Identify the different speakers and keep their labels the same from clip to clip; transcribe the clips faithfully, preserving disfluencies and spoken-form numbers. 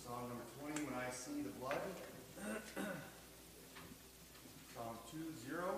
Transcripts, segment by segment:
Speaker 1: Psalm number twenty, When I See the Blood. Psalm two zero.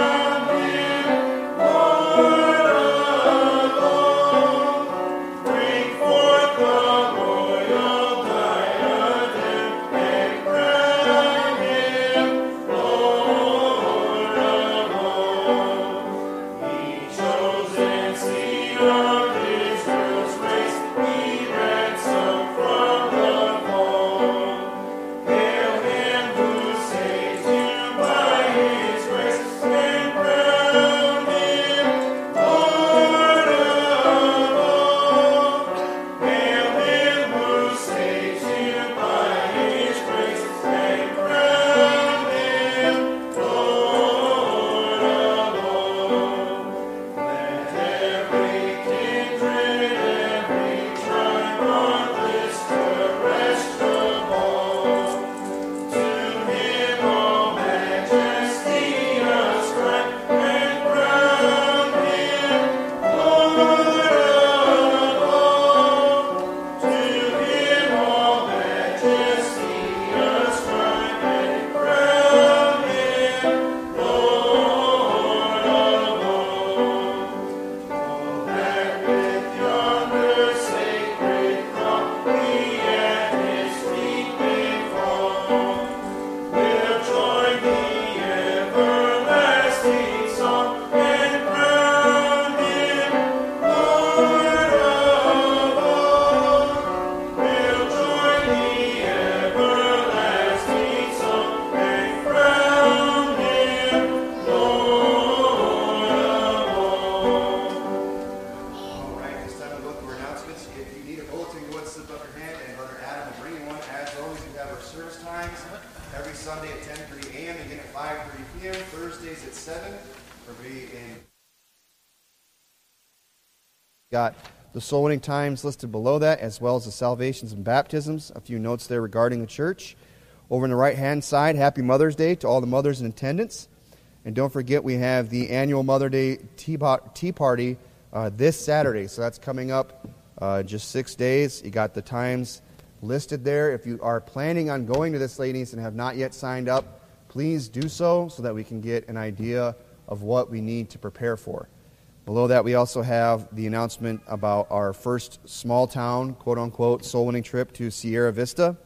Speaker 2: Three
Speaker 1: times every Sunday at ten thirty a m, again at five thirty p m, Thursdays at seven. Everybody in. Got the soul winning times listed below that, as well as the salvations and baptisms. A few notes there regarding the church. Over on the right-hand side, Happy Mother's Day to all the mothers in attendance. And don't forget, we have the annual Mother Day Tea, tea Party uh, this Saturday. So that's coming up uh, just six days. You got the times listed there. If you are planning on going to this, ladies, and have not yet signed up, please do so so that we can get an idea of what we need to prepare for. Below that, we also have the announcement about our first small-town, quote-unquote, soul-winning trip to Sierra Vista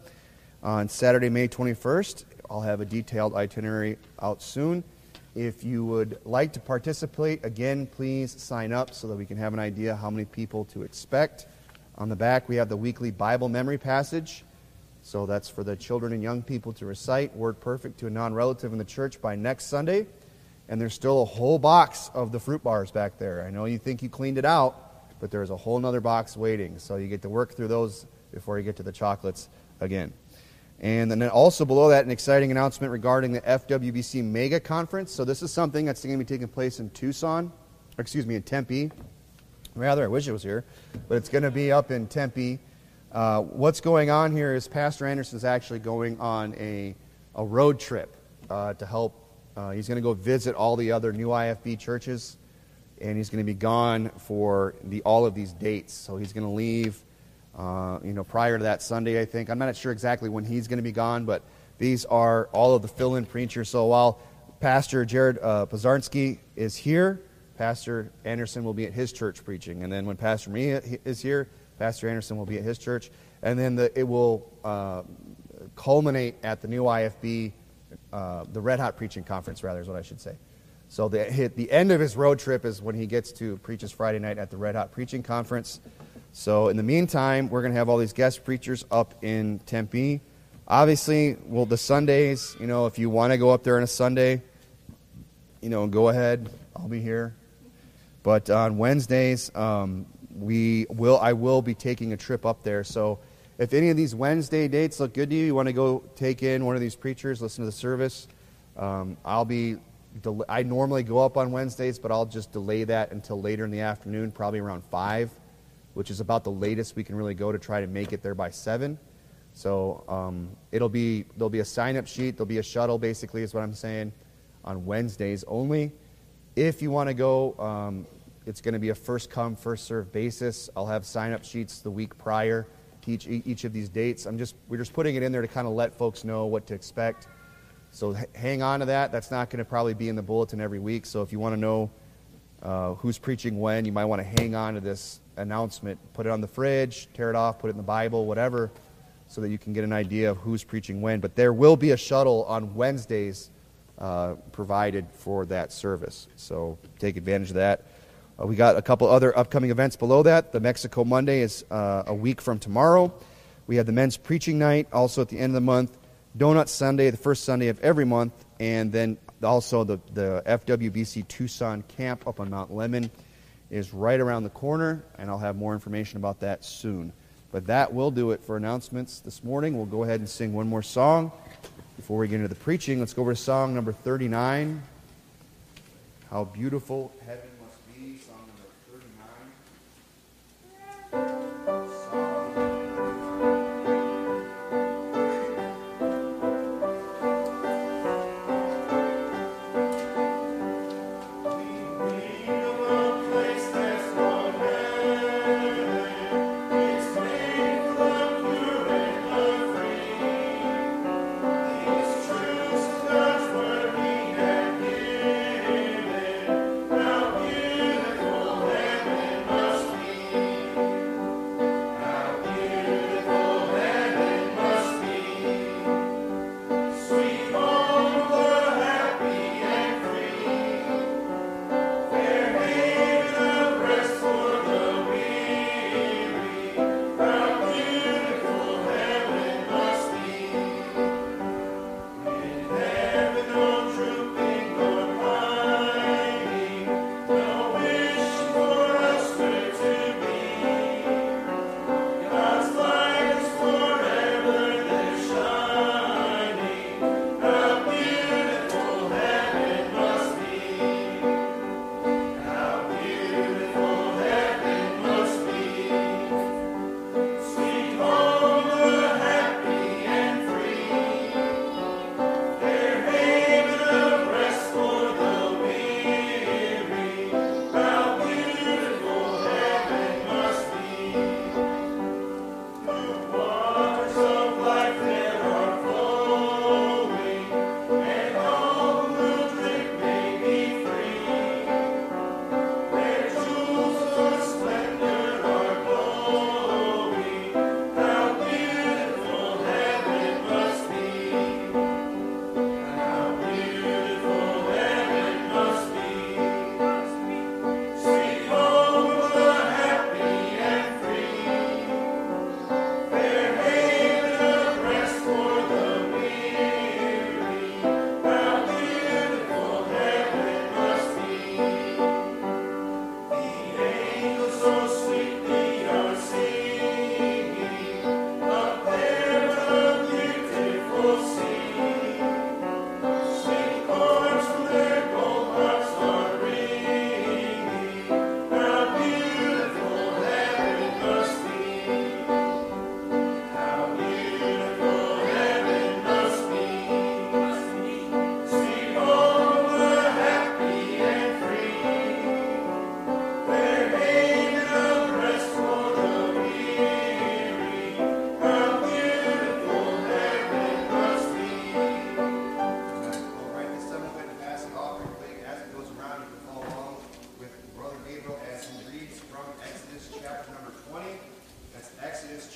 Speaker 1: on Saturday, May twenty-first. I'll have a detailed itinerary out soon. If you would like to participate, again, please sign up so that we can have an idea how many people to expect. On the back, we have the weekly Bible memory passage. So that's for the children and young people to recite Word Perfect to a non-relative in the church by next Sunday. And there's still a whole box of the fruit bars back there. I know you think you cleaned it out, but there's a whole other box waiting. So you get to work through those before you get to the chocolates again. And then also below that, an exciting announcement regarding the F W B C Mega Conference. So this is something that's going to be taking place in Tucson, or excuse me, in Tempe. Rather, I wish it was here, but it's going to be up in Tempe. Uh, what's going on here is Pastor Anderson is actually going on a, a road trip uh, to help. Uh, he's going to go visit all the other new I F B churches, and he's going to be gone for the all of these dates. So he's going to leave Uh, you know, prior to that Sunday, I think. I'm not sure exactly when he's going to be gone, but these are all of the fill-in preachers. So while Pastor Jared uh, Pozarnsky is here, Pastor Anderson will be at his church preaching. And then when Pastor Maria is here, Pastor Anderson will be at his church. And then the, it will uh, culminate at the new I F B, uh, the Red Hot Preaching Conference, rather, is what I should say. So the, the end of his road trip is when he gets to preach his Friday night at the Red Hot Preaching Conference. So in the meantime, we're going to have all these guest preachers up in Tempe. Obviously, well, the Sundays, you know, if you want to go up there on a Sunday, you know, go ahead. I'll be here. But on Wednesdays, um, we will. I will be taking a trip up there. So if any of these Wednesday dates look good to you, you want to go take in one of these preachers, listen to the service, um, I'll be. Del- I normally go up on Wednesdays, but I'll just delay that until later in the afternoon, probably around five. Which is about the latest we can really go to try to make it there by seven. So um, it'll be there'll be a sign-up sheet, there'll be a shuttle, basically, is what I'm saying, on Wednesdays only. If you want to go, um, it's going to be a first-come, first-served basis. I'll have sign-up sheets the week prior to each, each of these dates. I'm just we're just putting it in there to kind of let folks know what to expect. So h- hang on to that. That's not going to probably be in the bulletin every week. So if you want to know uh, who's preaching when, you might want to hang on to this announcement, put it on the fridge, tear it off, put it in the Bible, whatever, so that you can get an idea of who's preaching when. But there will be a shuttle on Wednesdays uh, provided for that service. So take advantage of that. Uh, we got a couple other upcoming events below that. The Mexico Monday is uh, a week from tomorrow. We have the men's preaching night also at the end of the month. Donut Sunday, the first Sunday of every month. And then also the, the F W B C Tucson camp up on Mount Lemmon is right around the corner, and I'll have more information about that soon. But that will do it for announcements this morning. We'll go ahead and sing one more song before we get into the preaching. Let's go over to song number thirty-nine, How Beautiful Heaven Must Be, song number thirty-nine.
Speaker 2: Now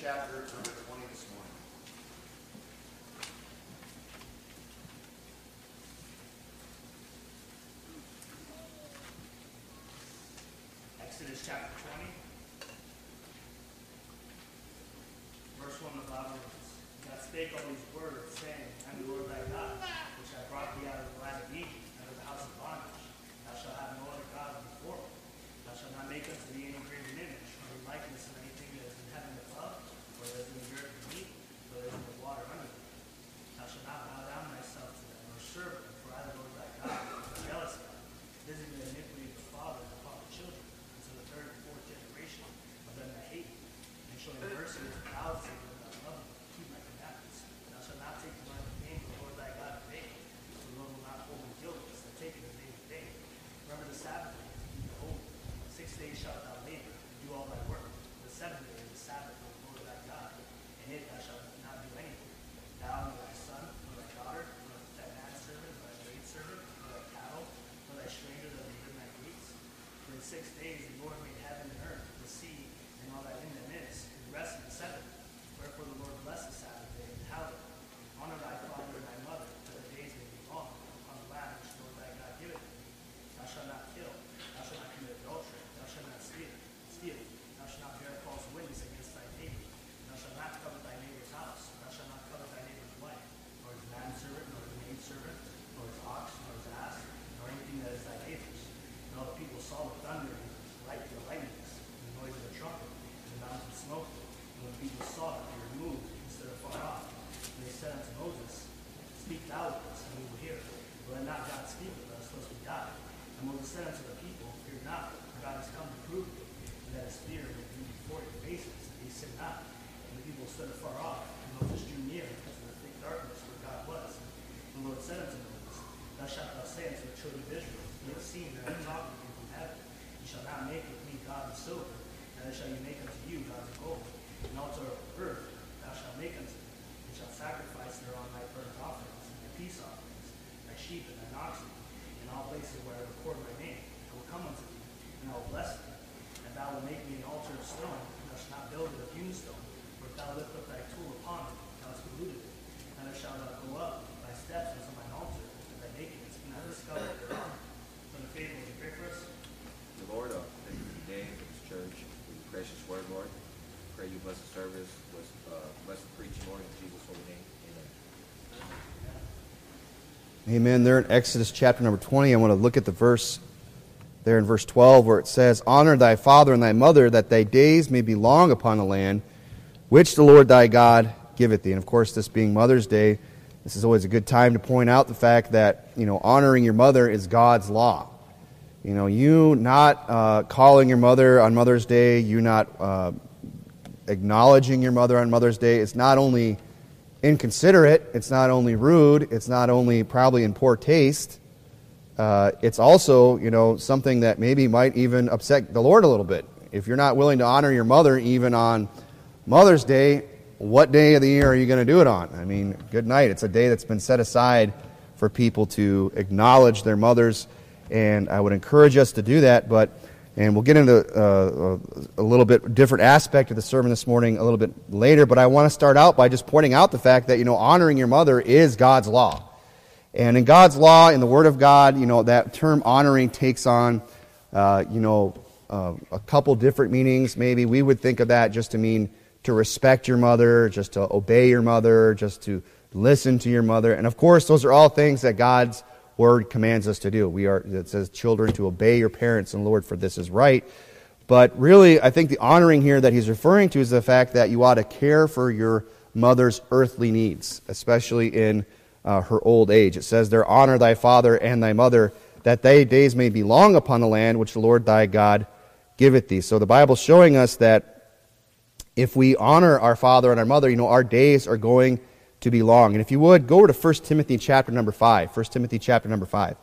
Speaker 1: chapter number twenty this morning.
Speaker 2: Exodus chapter twenty, verse one of the Bible reads, God spake all these words, saying, I am the Lord thy God, which I brought thee out of the land of Egypt, out of the house of bondage. Thou shalt have no other gods before me. Thou shalt not make unto thee any graven image, or any likeness of anything that is in heaven above, or that is in the earth beneath, or that is in the water under thee. Thou shalt not bow down thyself to them, nor serve them, for I, the Lord thy God, am a jealous God, visiting the iniquity of the fathers upon the children, unto the third and fourth generation of them that hate me, and showing mercy to thousands of them that love me, and keep my commandments. Thou shalt not take the name of the Lord thy God in vain, for the Lord will not hold him guiltless that taketh his name in vain. Remember the Sabbath day to keep it holy. Six days shalt thou labor, and do all thy work. The seventh day is the Sabbath of the Lord thy God. In it thou shalt not do anything. Thou, nor thy son, nor thy daughter, nor thy manservant, nor thy maidservant, nor thy cattle, nor thy stranger that is within thy gates. For in six days the Lord made heaven and earth, the sea, and all that in them is, and rested the seventh. Wherefore the Lord blessed the Sabbath day and hallowed it. Honor thy father and thy mother, that the days may be long upon the land which the Lord thy God giveth thee. Thou shalt not kill. Thou shalt not commit adultery. Thou shalt not steal. Steal. Thou shalt not bear false witness against thy neighbor. Thou shalt not covet thy neighbor's house. Thou shalt not covet thy neighbor's wife, nor his manservant, nor his maidservant, nor his ox, nor his ass, nor anything that is thy neighbor's. And all the people saw the thunder, and light the lightnings, and the noise of the trumpet, and the mountain smoke. And when the people saw it, they were moved instead of far off. And they said unto Moses, Speak thou with us, and we will hear. But let not God speak with us, lest we die. And Moses said unto the people, Fear not, for God has come to prove you, and that his fear may be before your faces, and ye sin not. And the people stood afar off, and Moses drew near because of the thick darkness where God was. And the Lord said unto Moses, Thus shalt thou say unto the children of Israel, Ye have seen that I talk with you from heaven. Ye shall not make with me gods of silver, neither shall ye make unto you gods of gold. An altar of earth thou shalt make unto me, and shalt sacrifice thereon thy burnt offerings, and thy peace offerings, thy sheep and thine oxen, in all places where I record my name. I will come unto thee, and I will bless thee. And thou wilt make me an altar of stone, and thou shalt not build it of hewn stone, for if thou lift up thy tool upon it, thou hast polluted it. Neither shalt thou go up thy steps unto mine altar, that thy nakedness be not discovered thereof. For the faithful, would you pray for us?
Speaker 3: The Lord, uh, thank you for the day, for this church, for your precious word, Lord. Pray you bless the service, bless, uh, bless the preaching, Lord, in Jesus' holy name. Amen.
Speaker 1: Amen. There in Exodus chapter number twenty, I want to look at the verse there in verse twelve where it says, Honor thy father and thy mother, that thy days may be long upon the land, which the Lord thy God giveth thee. And of course, this being Mother's Day, this is always a good time to point out the fact that, you know, honoring your mother is God's law. You know, you not uh, calling your mother on Mother's Day, you not uh, acknowledging your mother on Mother's Day, it's not only inconsiderate, it's not only rude, it's not only probably in poor taste, uh, it's also, you know, something that maybe might even upset the Lord a little bit. If you're not willing to honor your mother even on Mother's Day, what day of the year are you going to do it on? I mean, good night. It's a day that's been set aside for people to acknowledge their mothers, and I would encourage us to do that, but and we'll get into uh, a little bit different aspect of the sermon this morning a little bit later, but I want to start out by just pointing out the fact that, you know, honoring your mother is God's law. And in God's law, in the Word of God, you know, that term honoring takes on, uh, you know, uh, a couple different meanings. Maybe we would think of that just to mean to respect your mother, just to obey your mother, just to listen to your mother. And of course, those are all things that God's Word commands us to do. We are, it says, children, to obey your parents, and Lord, for this is right. But really, I think the honoring here that he's referring to is the fact that you ought to care for your mother's earthly needs, especially in uh, her old age. It says there, honor thy father and thy mother, that thy days may be long upon the land which the Lord thy God giveth thee. So the Bible's showing us that if we honor our father and our mother, you know, our days are going to be long. And if you would, go over to First Timothy chapter number five. First Timothy chapter number five.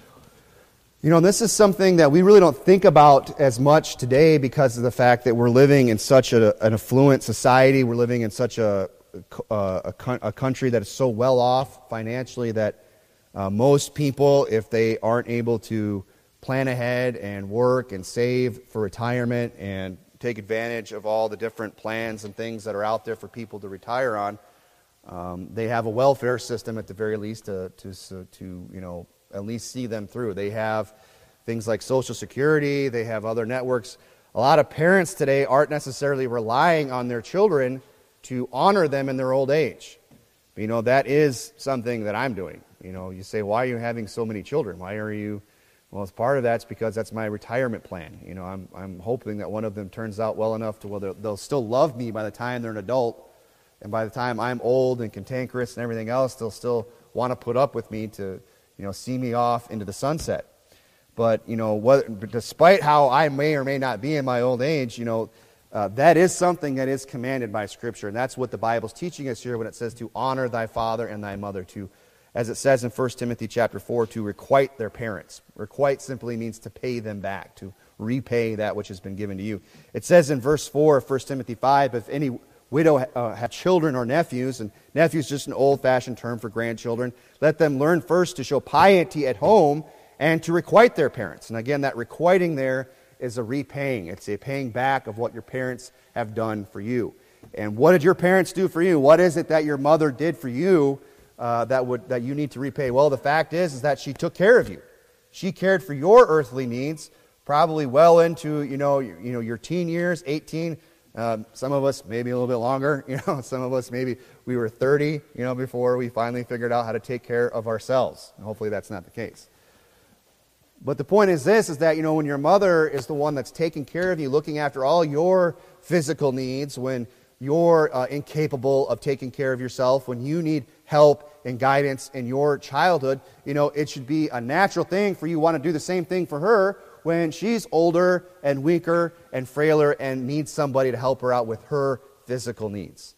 Speaker 1: You know, this is something that we really don't think about as much today because of the fact that we're living in such a, an affluent society. We're living in such a, a, a, a country that is so well off financially that uh, most people, if they aren't able to plan ahead and work and save for retirement and take advantage of all the different plans and things that are out there for people to retire on. Um, they have a welfare system at the very least to, to, so, to, you know, at least see them through. They have things like Social Security. They have other networks. A lot of parents today aren't necessarily relying on their children to honor them in their old age. You know, that is something that I'm doing. You know, you say, why are you having so many children? Why are you... Well, as part of that's because that's my retirement plan. You know, I'm I'm hoping that one of them turns out well enough to where they'll, they'll still love me by the time they're an adult, and by the time I'm old and cantankerous and everything else, they'll still want to put up with me to, you know, see me off into the sunset. But you know, what, despite how I may or may not be in my old age, you know, uh, that is something that is commanded by Scripture, and that's what the Bible's teaching us here when it says to honor thy father and thy mother, to, as it says in First Timothy chapter four, to requite their parents. Requite simply means to pay them back, to repay that which has been given to you. It says in verse four of First Timothy five, if any widow uh, have children or nephews, and nephews is just an old-fashioned term for grandchildren, let them learn first to show piety at home and to requite their parents. And again, that requiting there is a repaying. It's a paying back of what your parents have done for you. And what did your parents do for you? What is it that your mother did for you Uh, that would that you need to repay? Well, the fact is, is that she took care of you. She cared for your earthly needs, probably well into you know you, you know your teen years, eighteen. Um, some of us maybe a little bit longer. You know, some of us maybe we were thirty. You know, before we finally figured out how to take care of ourselves. And hopefully, that's not the case. But the point is this: is that you know when your mother is the one that's taking care of you, looking after all your physical needs, when you're uh, incapable of taking care of yourself, when you need help and guidance in your childhood, you know, it should be a natural thing for you to want to do the same thing for her when she's older and weaker and frailer and needs somebody to help her out with her physical needs.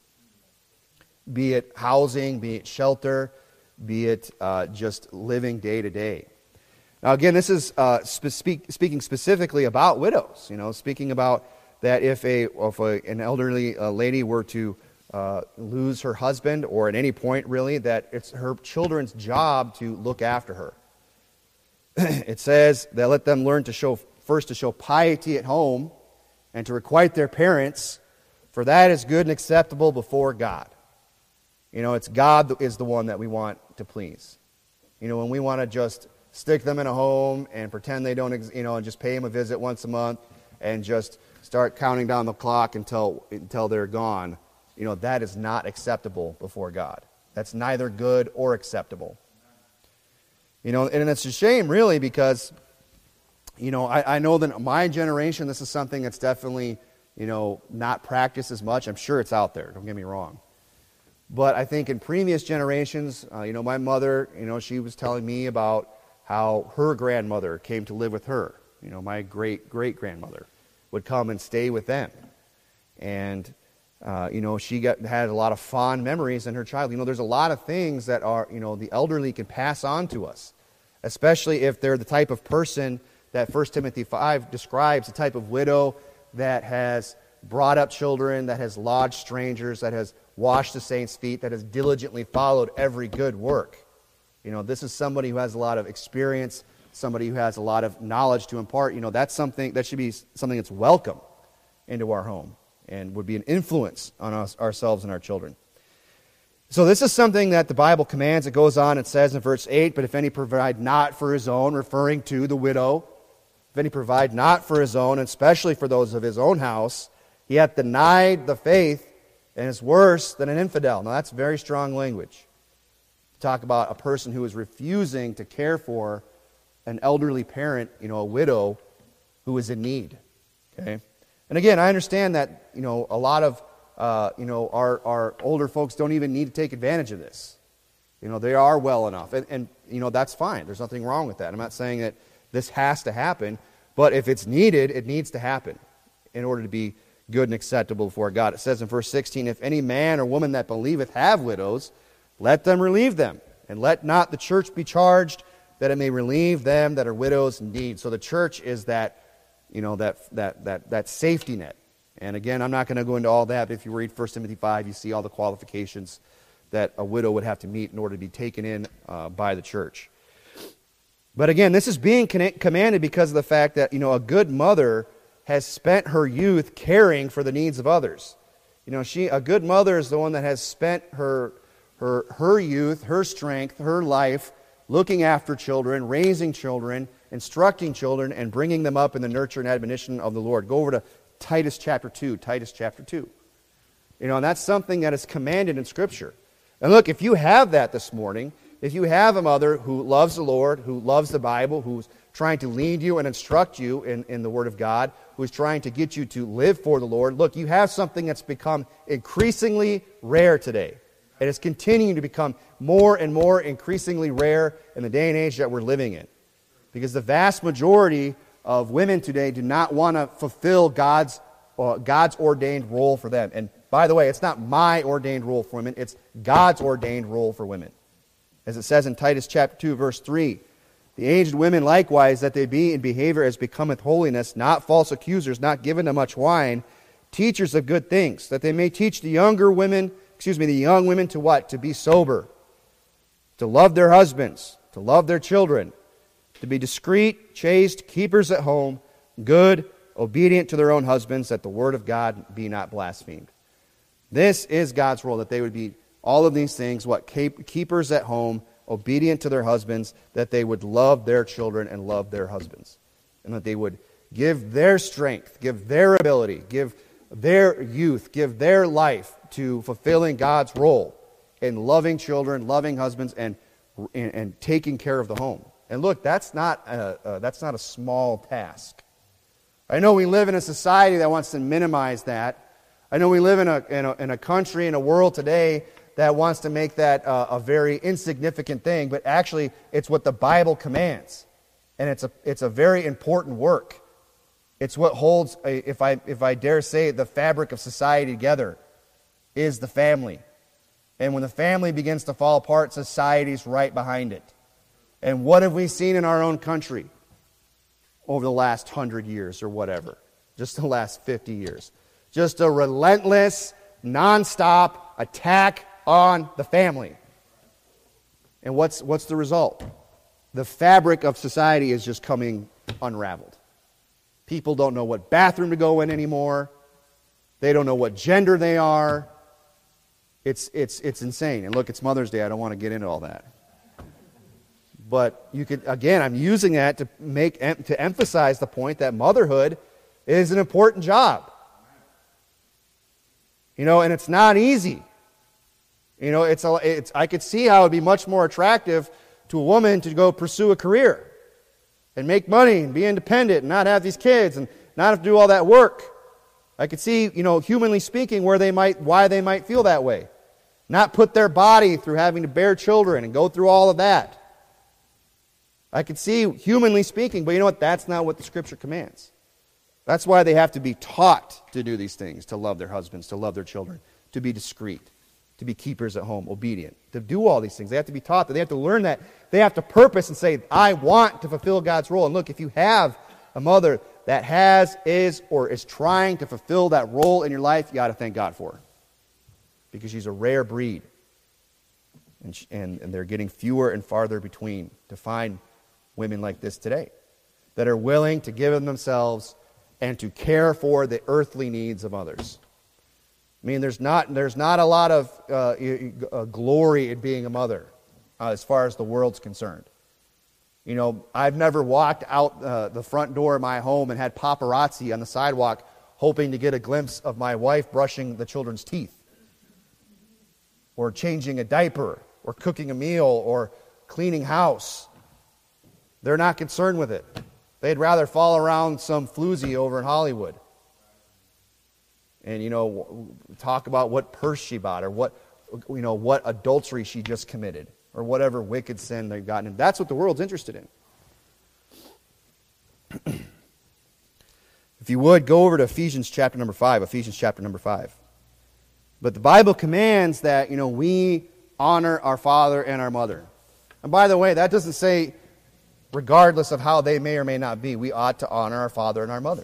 Speaker 1: Be it housing, be it shelter, be it uh, just living day to day. Now again, this is uh, spe- speak, speaking specifically about widows, you know, speaking about that if a if a, an elderly uh, lady were to uh, lose her husband, or at any point really, that it's her children's job to look after her. It says that let them learn to show first to show piety at home, and to requite their parents, for that is good and acceptable before God. You know, it's God that is the one that we want to please. You know, when we want to just stick them in a home and pretend they don't, ex- you know, and just pay them a visit once a month and just start counting down the clock until until they're gone, you know, that is not acceptable before God. That's neither good or acceptable. You know, and it's a shame, really, because, you know, I, I know that in my generation, this is something that's definitely, you know, not practiced as much. I'm sure it's out there, don't get me wrong. But I think in previous generations, uh, you know, my mother, you know, she was telling me about how her grandmother came to live with her. You know, my great-great-grandmother would come and stay with them. And, uh, you know, she got, had a lot of fond memories in her child. You know, there's a lot of things that are, you know, the elderly can pass on to us, especially if they're the type of person that First Timothy five describes, the type of widow that has brought up children, that has lodged strangers, that has washed the saints' feet, that has diligently followed every good work. You know, this is somebody who has a lot of experience, somebody who has a lot of knowledge to impart. You know, that's something that should be something that's welcome into our home and would be an influence on us, ourselves and our children. So this is something that the Bible commands. It goes on, it says in verse eight, but if any provide not for his own, referring to the widow, if any provide not for his own, and especially for those of his own house, he hath denied the faith and is worse than an infidel. Now that's very strong language. Talk about a person who is refusing to care for an elderly parent, you know, a widow who is in need. Okay, and again, I understand that, you know, a lot of uh, you know our our older folks don't even need to take advantage of this. You know, they are well enough, and, and you know that's fine. There's nothing wrong with that. I'm not saying that this has to happen, but if it's needed, it needs to happen in order to be good and acceptable before God. It says in verse sixteen, if any man or woman that believeth have widows, let them relieve them, and let not the church be charged, that it may relieve them that are widows indeed. So the church is that, you know, that that that that safety net. And again, I'm not going to go into all that, but if you read First Timothy five, you see all the qualifications that a widow would have to meet in order to be taken in uh, by the church. But again, this is being con- commanded because of the fact that, you know, a good mother has spent her youth caring for the needs of others. You know, she a good mother is the one that has spent her her her youth, her strength, her life looking after children, raising children, instructing children, and bringing them up in the nurture and admonition of the Lord. Go over to Titus chapter two, Titus chapter two. You know, and that's something that is commanded in Scripture. And look, if you have that this morning, if you have a mother who loves the Lord, who loves the Bible, who's trying to lead you and instruct you in, in the Word of God, who's trying to get you to live for the Lord, look, you have something that's become increasingly rare today. It is continuing to become more and more increasingly rare in the day and age that we're living in. Because the vast majority of women today do not want to fulfill God's, uh, God's ordained role for them. And by the way, it's not my ordained role for women, it's God's ordained role for women. As it says in Titus chapter two, verse three, the aged women likewise, that they be in behavior as becometh holiness, not false accusers, not given to much wine, teachers of good things, that they may teach the younger women, excuse me, the young women to what? To be sober, to love their husbands, to love their children, to be discreet, chaste, keepers at home, good, obedient to their own husbands, that the word of God be not blasphemed. This is God's role, that they would be all of these things, what? Keepers at home, obedient to their husbands, that they would love their children and love their husbands. And that they would give their strength, give their ability, give their youth, give their life to fulfilling God's role in loving children, loving husbands, and, and, and taking care of the home. And look, that's not a, uh, that's not a small task. I know we live in a society that wants to minimize that. I know we live in a, in a, in a country, in a world today that wants to make that uh, a very insignificant thing, but actually it's what the Bible commands. And it's a, it's a very important work. It's what holds, a, if I, if I dare say, the fabric of society together is the family. And when the family begins to fall apart, society's right behind it. And what have we seen in our own country over the last hundred years or whatever? Just the last fifty years. Just a relentless, nonstop attack on the family. And what's what's the result? The fabric of society is just coming unraveled. People don't know what bathroom to go in anymore. They don't know what gender they are. It's it's it's insane. And look, it's Mother's Day. I don't want to get into all that. But you could, again, I'm using that to make to emphasize the point that motherhood is an important job. You know, and it's not easy. You know, it's, a, it's I could see how it would be much more attractive to a woman to go pursue a career and make money and be independent and not have these kids and not have to do all that work. I could see, you know, humanly speaking, where they might, why they might feel that way. Not put their body through having to bear children and go through all of that. I could see, humanly speaking, but you know what? That's not what the Scripture commands. That's why they have to be taught to do these things, to love their husbands, to love their children, to be discreet, to be keepers at home, obedient, to do all these things. They have to be taught that. They have to learn that. They have to purpose and say, I want to fulfill God's role. And look, if you have a mother that has, is, or is trying to fulfill that role in your life, you ought to thank God for her. Because she's a rare breed. And, she, and, and they're getting fewer and farther between to find women like this today that are willing to give of themselves and to care for the earthly needs of others. I mean, there's not there's not a lot of uh, uh, glory in being a mother uh, as far as the world's concerned. You know, I've never walked out uh, the front door of my home and had paparazzi on the sidewalk hoping to get a glimpse of my wife brushing the children's teeth or changing a diaper or cooking a meal or cleaning house. They're not concerned with it. They'd rather fall around some floozy over in Hollywood and, you know, talk about what purse she bought or what, you know, what adultery she just committed or whatever wicked sin they've gotten in. That's what the world's interested in. If you would, go over to Ephesians chapter number five. Ephesians chapter number five. But the Bible commands that, you know, we honor our father and our mother. And by the way, that doesn't say regardless of how they may or may not be, we ought to honor our father and our mother.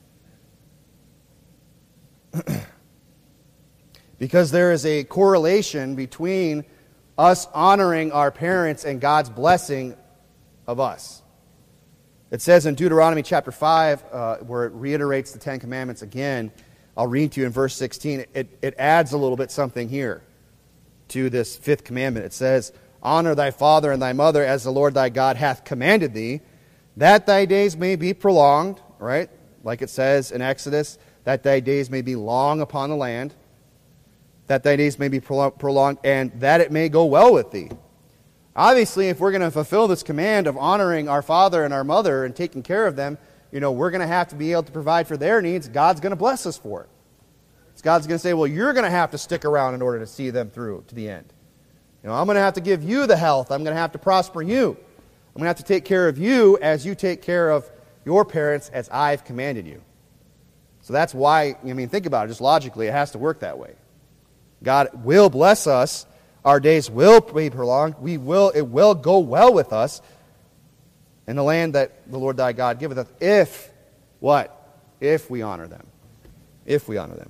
Speaker 1: Because there is a correlation between us honoring our parents and God's blessing of us. It says in Deuteronomy chapter five, uh, where it reiterates the Ten Commandments again, I'll read to you in verse sixteen. It, it adds a little bit something here to this fifth commandment. It says, honor thy father and thy mother as the Lord thy God hath commanded thee, that thy days may be prolonged, right? Like it says in Exodus, that thy days may be long upon the land, that thy days may be prolonged, and that it may go well with thee. Obviously, if we're going to fulfill this command of honoring our father and our mother and taking care of them, you know, we're going to have to be able to provide for their needs. God's going to bless us for it. It's God's going to say, well, you're going to have to stick around in order to see them through to the end. You know, I'm going to have to give you the health. I'm going to have to prosper you. I'm going to have to take care of you as you take care of your parents as I've commanded you. So that's why, I mean, think about it. Just logically, it has to work that way. God will bless us. Our days will be prolonged. We will, it will go well with us in the land that the Lord thy God giveth us, if, what? If we honor them. If we honor them.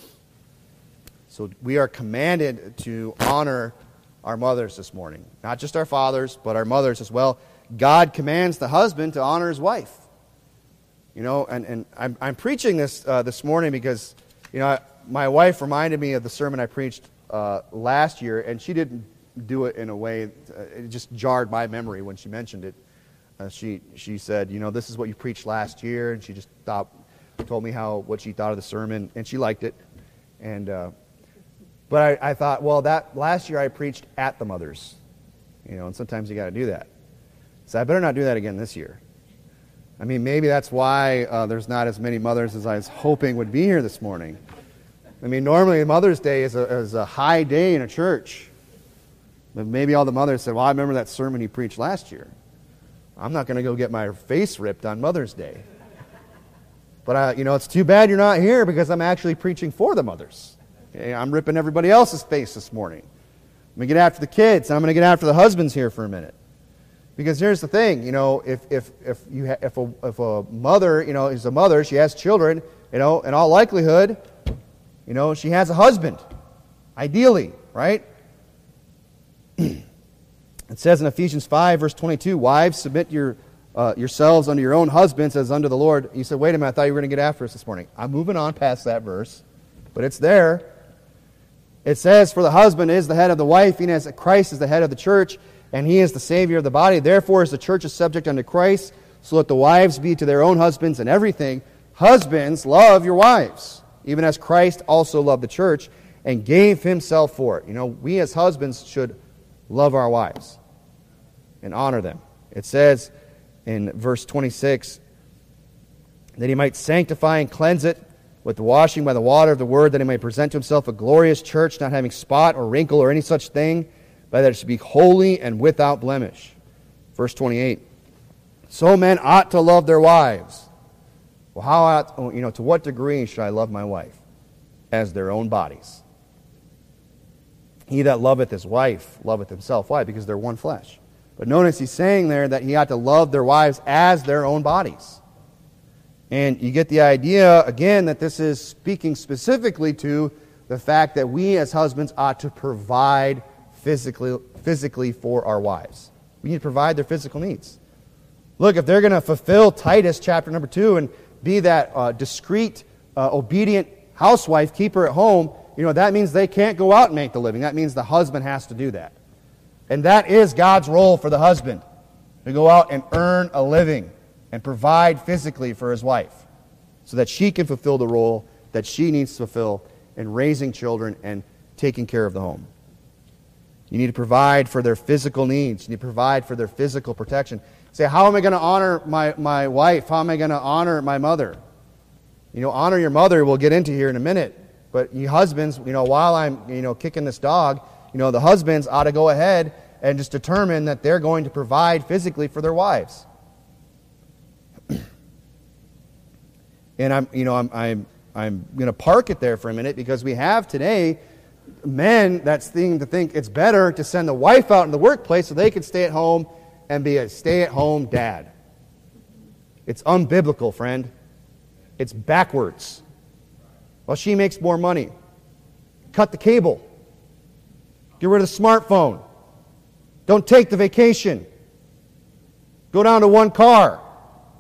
Speaker 1: So we are commanded to honor our mothers this morning. Not just our fathers, but our mothers as well. God commands the husband to honor his wife. You know, and, and I'm, I'm preaching this uh, this morning because, you know, I, my wife reminded me of the sermon I preached uh, last year, and she didn't do it in a way, uh, it just jarred my memory when she mentioned it. Uh, she she said, you know, this is what you preached last year, and she just thought, told me how what she thought of the sermon, and she liked it. And uh, but I, I thought, well, that last year I preached at the mothers, you know, and sometimes you got to do that. So I better not do that again this year. I mean, maybe that's why uh, there's not as many mothers as I was hoping would be here this morning. I mean, normally Mother's Day is a, is a high day in a church. But maybe all the mothers said, well, I remember that sermon he preached last year. I'm not going to go get my face ripped on Mother's Day. But, uh, you know, it's too bad you're not here because I'm actually preaching for the mothers. Okay? I'm ripping everybody else's face this morning. I'm going to get after the kids, and I'm going to get after the husbands here for a minute. Because here's the thing, you know, if if if you ha- if a if a mother, you know, is a mother, she has children, you know, in all likelihood, you know, she has a husband, ideally, right? It says in Ephesians five, verse twenty-two, wives, submit your uh, yourselves unto your own husbands as unto the Lord. You said, wait a minute, I thought you were going to get after us this morning. I'm moving on past that verse, but it's there. It says, for the husband is the head of the wife, even as Christ is the head of the church, and he is the Savior of the body. Therefore, as the church is subject unto Christ, so let the wives be to their own husbands in everything. Husbands, love your wives, even as Christ also loved the church and gave himself for it. You know, we as husbands should love our wives and honor them. It says in verse twenty-six, that he might sanctify and cleanse it with the washing by the water of the word, that he might present to himself a glorious church, not having spot or wrinkle or any such thing, but that it should be holy and without blemish. Verse twenty-eight. So men ought to love their wives. Well, how ought, you know, to what degree should I love my wife? As their own bodies. He that loveth his wife loveth himself. Why? Because they're one flesh. But notice he's saying there that he ought to love their wives as their own bodies. And you get the idea, again, that this is speaking specifically to the fact that we as husbands ought to provide physically physically for our wives. We need to provide their physical needs. Look, if they're going to fulfill Titus chapter number two and be that uh, discreet, uh, obedient housewife, keeper at home, you know, that means they can't go out and make the living. That means the husband has to do that. And that is God's role for the husband, to go out and earn a living and provide physically for his wife so that she can fulfill the role that she needs to fulfill in raising children and taking care of the home. You need to provide for their physical needs. You need to provide for their physical protection. Say, how am I going to honor my, my wife? How am I going to honor my mother? You know, honor your mother we'll get into here in a minute. But you husbands, you know, while I'm, you know, kicking this dog, you know, the husbands ought to go ahead and just determine that they're going to provide physically for their wives. And I'm, you know, I'm, I'm, I'm going to park it there for a minute because we have today men that seem to think it's better to send the wife out in the workplace so they can stay at home and be a stay-at-home dad. It's unbiblical, friend. It's backwards. Well, she makes more money. Cut the cable. Get rid of the smartphone. Don't take the vacation. Go down to one car.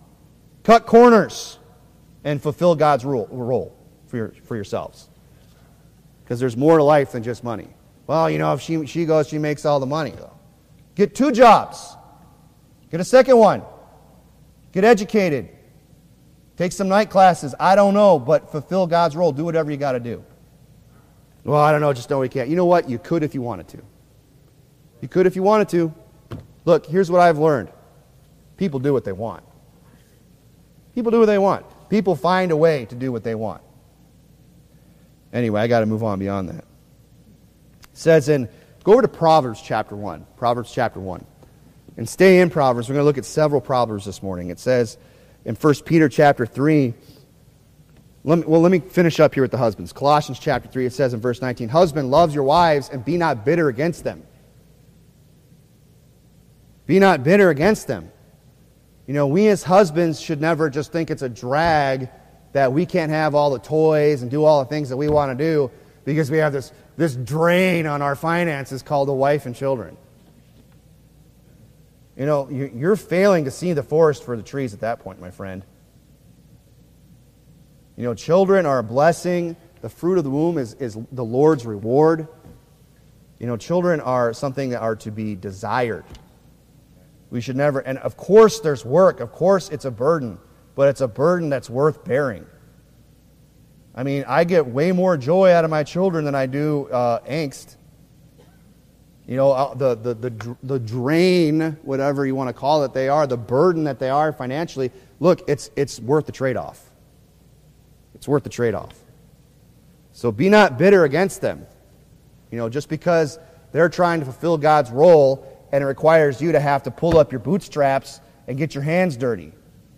Speaker 1: Cut corners and fulfill God's rule, role for, your, for yourselves. Because there's more to life than just money. Well, you know, if she, she goes, she makes all the money, though. Get two jobs. Get a second one. Get educated. Take some night classes. I don't know, but fulfill God's role. Do whatever you got to do. Well, I don't know, just know we can't. You know what? You could if you wanted to. You could if you wanted to. Look, here's what I've learned. People do what they want. People do what they want. People find a way to do what they want. Anyway, I got to move on beyond that. It says in, go over to Proverbs chapter one. Proverbs chapter one. And stay in Proverbs. We're going to look at several Proverbs this morning. It says in First Peter chapter three, let me, well, let me finish up here with the husbands. Colossians chapter three, it says in verse nineteen, husband, loves your wives and be not bitter against them. Be not bitter against them. You know, we as husbands should never just think it's a drag that we can't have all the toys and do all the things that we want to do because we have this, this drain on our finances called a wife and children. You know, you're failing to see the forest for the trees at that point, my friend. You know, children are a blessing. The fruit of the womb is, is the Lord's reward. You know, children are something that are to be desired. We should never, and of course there's work. Of course it's a burden, but it's a burden that's worth bearing. I mean, I get way more joy out of my children than I do uh, angst. You know, the, the, the, the drain, whatever you want to call it, they are, the burden that they are financially, look, it's, it's worth the trade-off. It's worth the trade-off. So be not bitter against them. You know, just because they're trying to fulfill God's role and it requires you to have to pull up your bootstraps and get your hands dirty.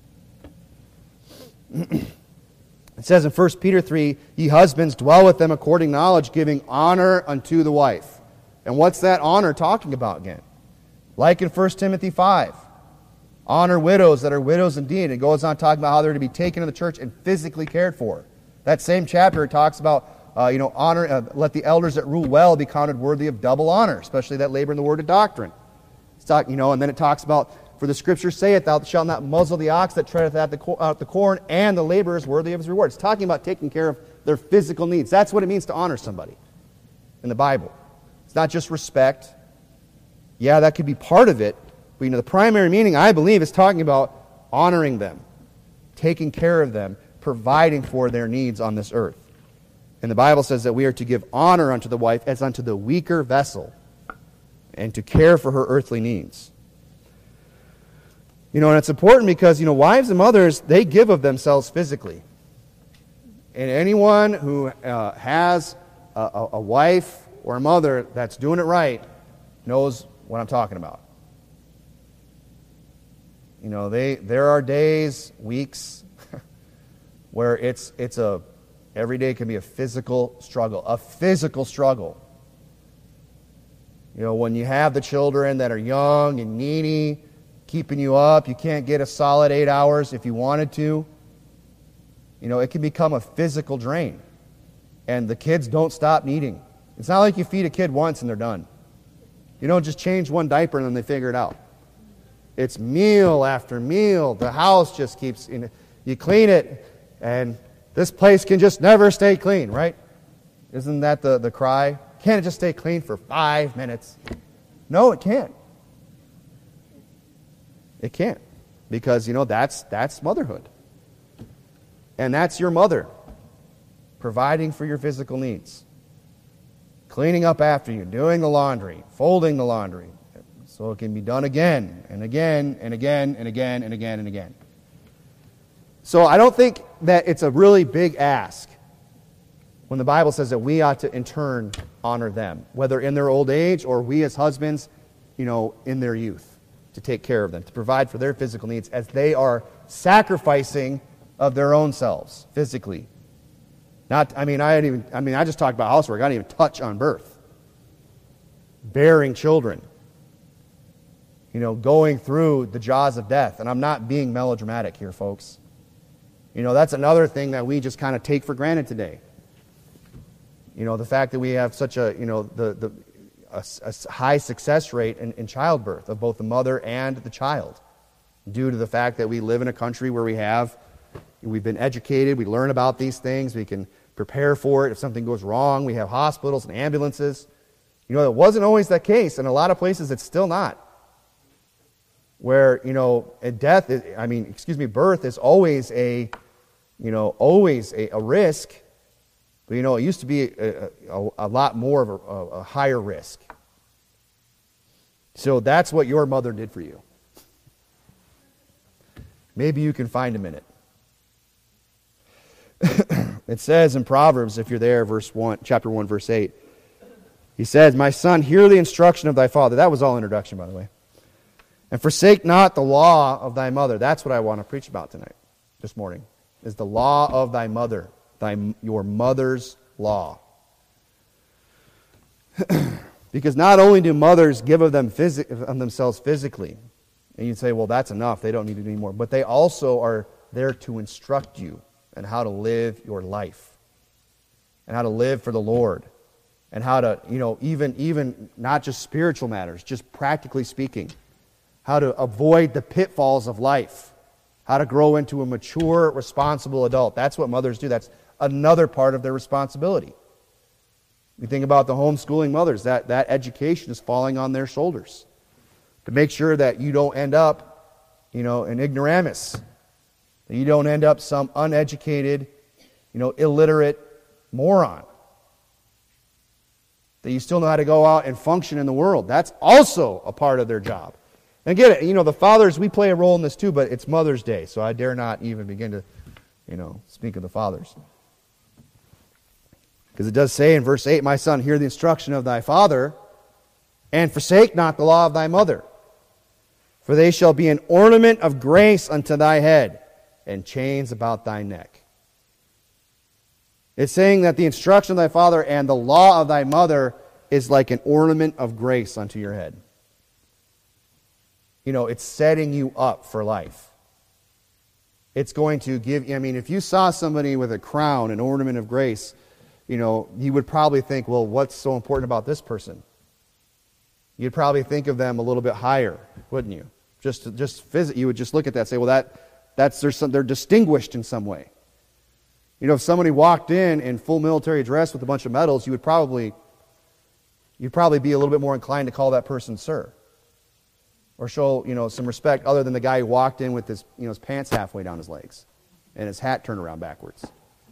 Speaker 1: It says in First Peter three, ye husbands, dwell with them according to knowledge, giving honor unto the wife. And what's that honor talking about again? Like in First Timothy five. Honor widows that are widows indeed. It goes on talking about how they're to be taken to the church and physically cared for. That same chapter it talks about, uh, you know, honor. Uh, let the elders that rule well be counted worthy of double honor, especially that labor in the word of doctrine. It's talk, you know, and then it talks about, for the Scripture saith, thou shalt not muzzle the ox that treadeth out the, co- out the corn, and the laborer is worthy of his reward. It's talking about taking care of their physical needs. That's what it means to honor somebody in the Bible. It's not just respect. Yeah, that could be part of it. But you know, the primary meaning, I believe, is talking about honoring them, taking care of them, providing for their needs on this earth. And the Bible says that we are to give honor unto the wife as unto the weaker vessel and to care for her earthly needs. You know, and it's important because, you know, wives and mothers, they give of themselves physically. And anyone who uh, has a, a, a wife or a mother that's doing it right knows what I'm talking about. You know, they there are days, weeks, where it's it's a every day can be a physical struggle, a physical struggle. You know, when you have the children that are young and needy, keeping you up, you can't get a solid eight hours if you wanted to. You know, it can become a physical drain. And the kids don't stop needing. It's not like you feed a kid once and they're done. You don't just change one diaper and then they figure it out. It's meal after meal. The house just keeps, you know, you clean it and this place can just never stay clean, right? Isn't that the, the cry? Can't it just stay clean for five minutes? No, it can't. It can't. Because, you know, that's that's motherhood. And that's your mother providing for your physical needs. Cleaning up after you, doing the laundry, folding the laundry, so it can be done again and again and again and again and again and again. So I don't think that it's a really big ask when the Bible says that we ought to in turn honor them, whether in their old age or we as husbands, you know, in their youth, to take care of them, to provide for their physical needs as they are sacrificing of their own selves physically. Not, I mean, I didn't even, I mean, I just talked about housework. I didn't even touch on birth. Bearing children. You know, going through the jaws of death. And I'm not being melodramatic here, folks. You know, that's another thing that we just kind of take for granted today. You know, the fact that we have such a, you know, the, the a, a high success rate in, in childbirth of both the mother and the child. due to the fact that we live in a country where we have, we've been educated, we learn about these things, we can prepare for it. If something goes wrong, we have hospitals and ambulances. You know, it wasn't always that case. In a lot of places, it's still not. Where, you know, death, is, I mean, excuse me, birth is always a, you know, always a, a risk. But, you know, it used to be a, a, a lot more of a, a higher risk. So that's what your mother did for you. Maybe you can find a minute. It says in Proverbs, if you're there, verse one, chapter one, verse eight, he says, "My son, hear the instruction of thy father." That was all introduction, by the way. "And forsake not the law of thy mother." That's what I want to preach about tonight, this morning, is the law of thy mother, thy your mother's law. Because not only do mothers give of, them phys- of themselves physically, and you'd say, well, that's enough, they don't need to do any more, but they also are there to instruct you in how to live your life, and how to live for the Lord, and how to, you know, even, even not just spiritual matters, just practically speaking, how to avoid the pitfalls of life, how to grow into a mature, responsible adult. That's what mothers do. That's another part of their responsibility. You think about the homeschooling mothers, that, that education is falling on their shoulders to make sure that you don't end up, you know, an ignoramus, that you don't end up some uneducated, you know, illiterate moron, that you still know how to go out and function in the world. That's also a part of their job. And get it, you know, the fathers, we play a role in this too, but it's Mother's Day, so I dare not even begin to, you know, speak of the fathers. Because it does say in verse eight, "My son, hear the instruction of thy father, and forsake not the law of thy mother. For they shall be an ornament of grace unto thy head, and chains about thy neck." It's saying that the instruction of thy father and the law of thy mother is like an ornament of grace unto your head. You know, it's setting you up for life. It's going to give, I mean, if you saw somebody with a crown, an ornament of grace, you know, you would probably think, well, what's so important about this person? You'd probably think of them a little bit higher, wouldn't you? Just, just visit, you would just look at that and say, well, that, that's there's some, they're distinguished in some way. You know, if somebody walked in in full military dress with a bunch of medals, you would probably, you'd probably be a little bit more inclined to call that person sir, or show, you know, some respect, other than the guy who walked in with his, you know, his pants halfway down his legs and his hat turned around backwards.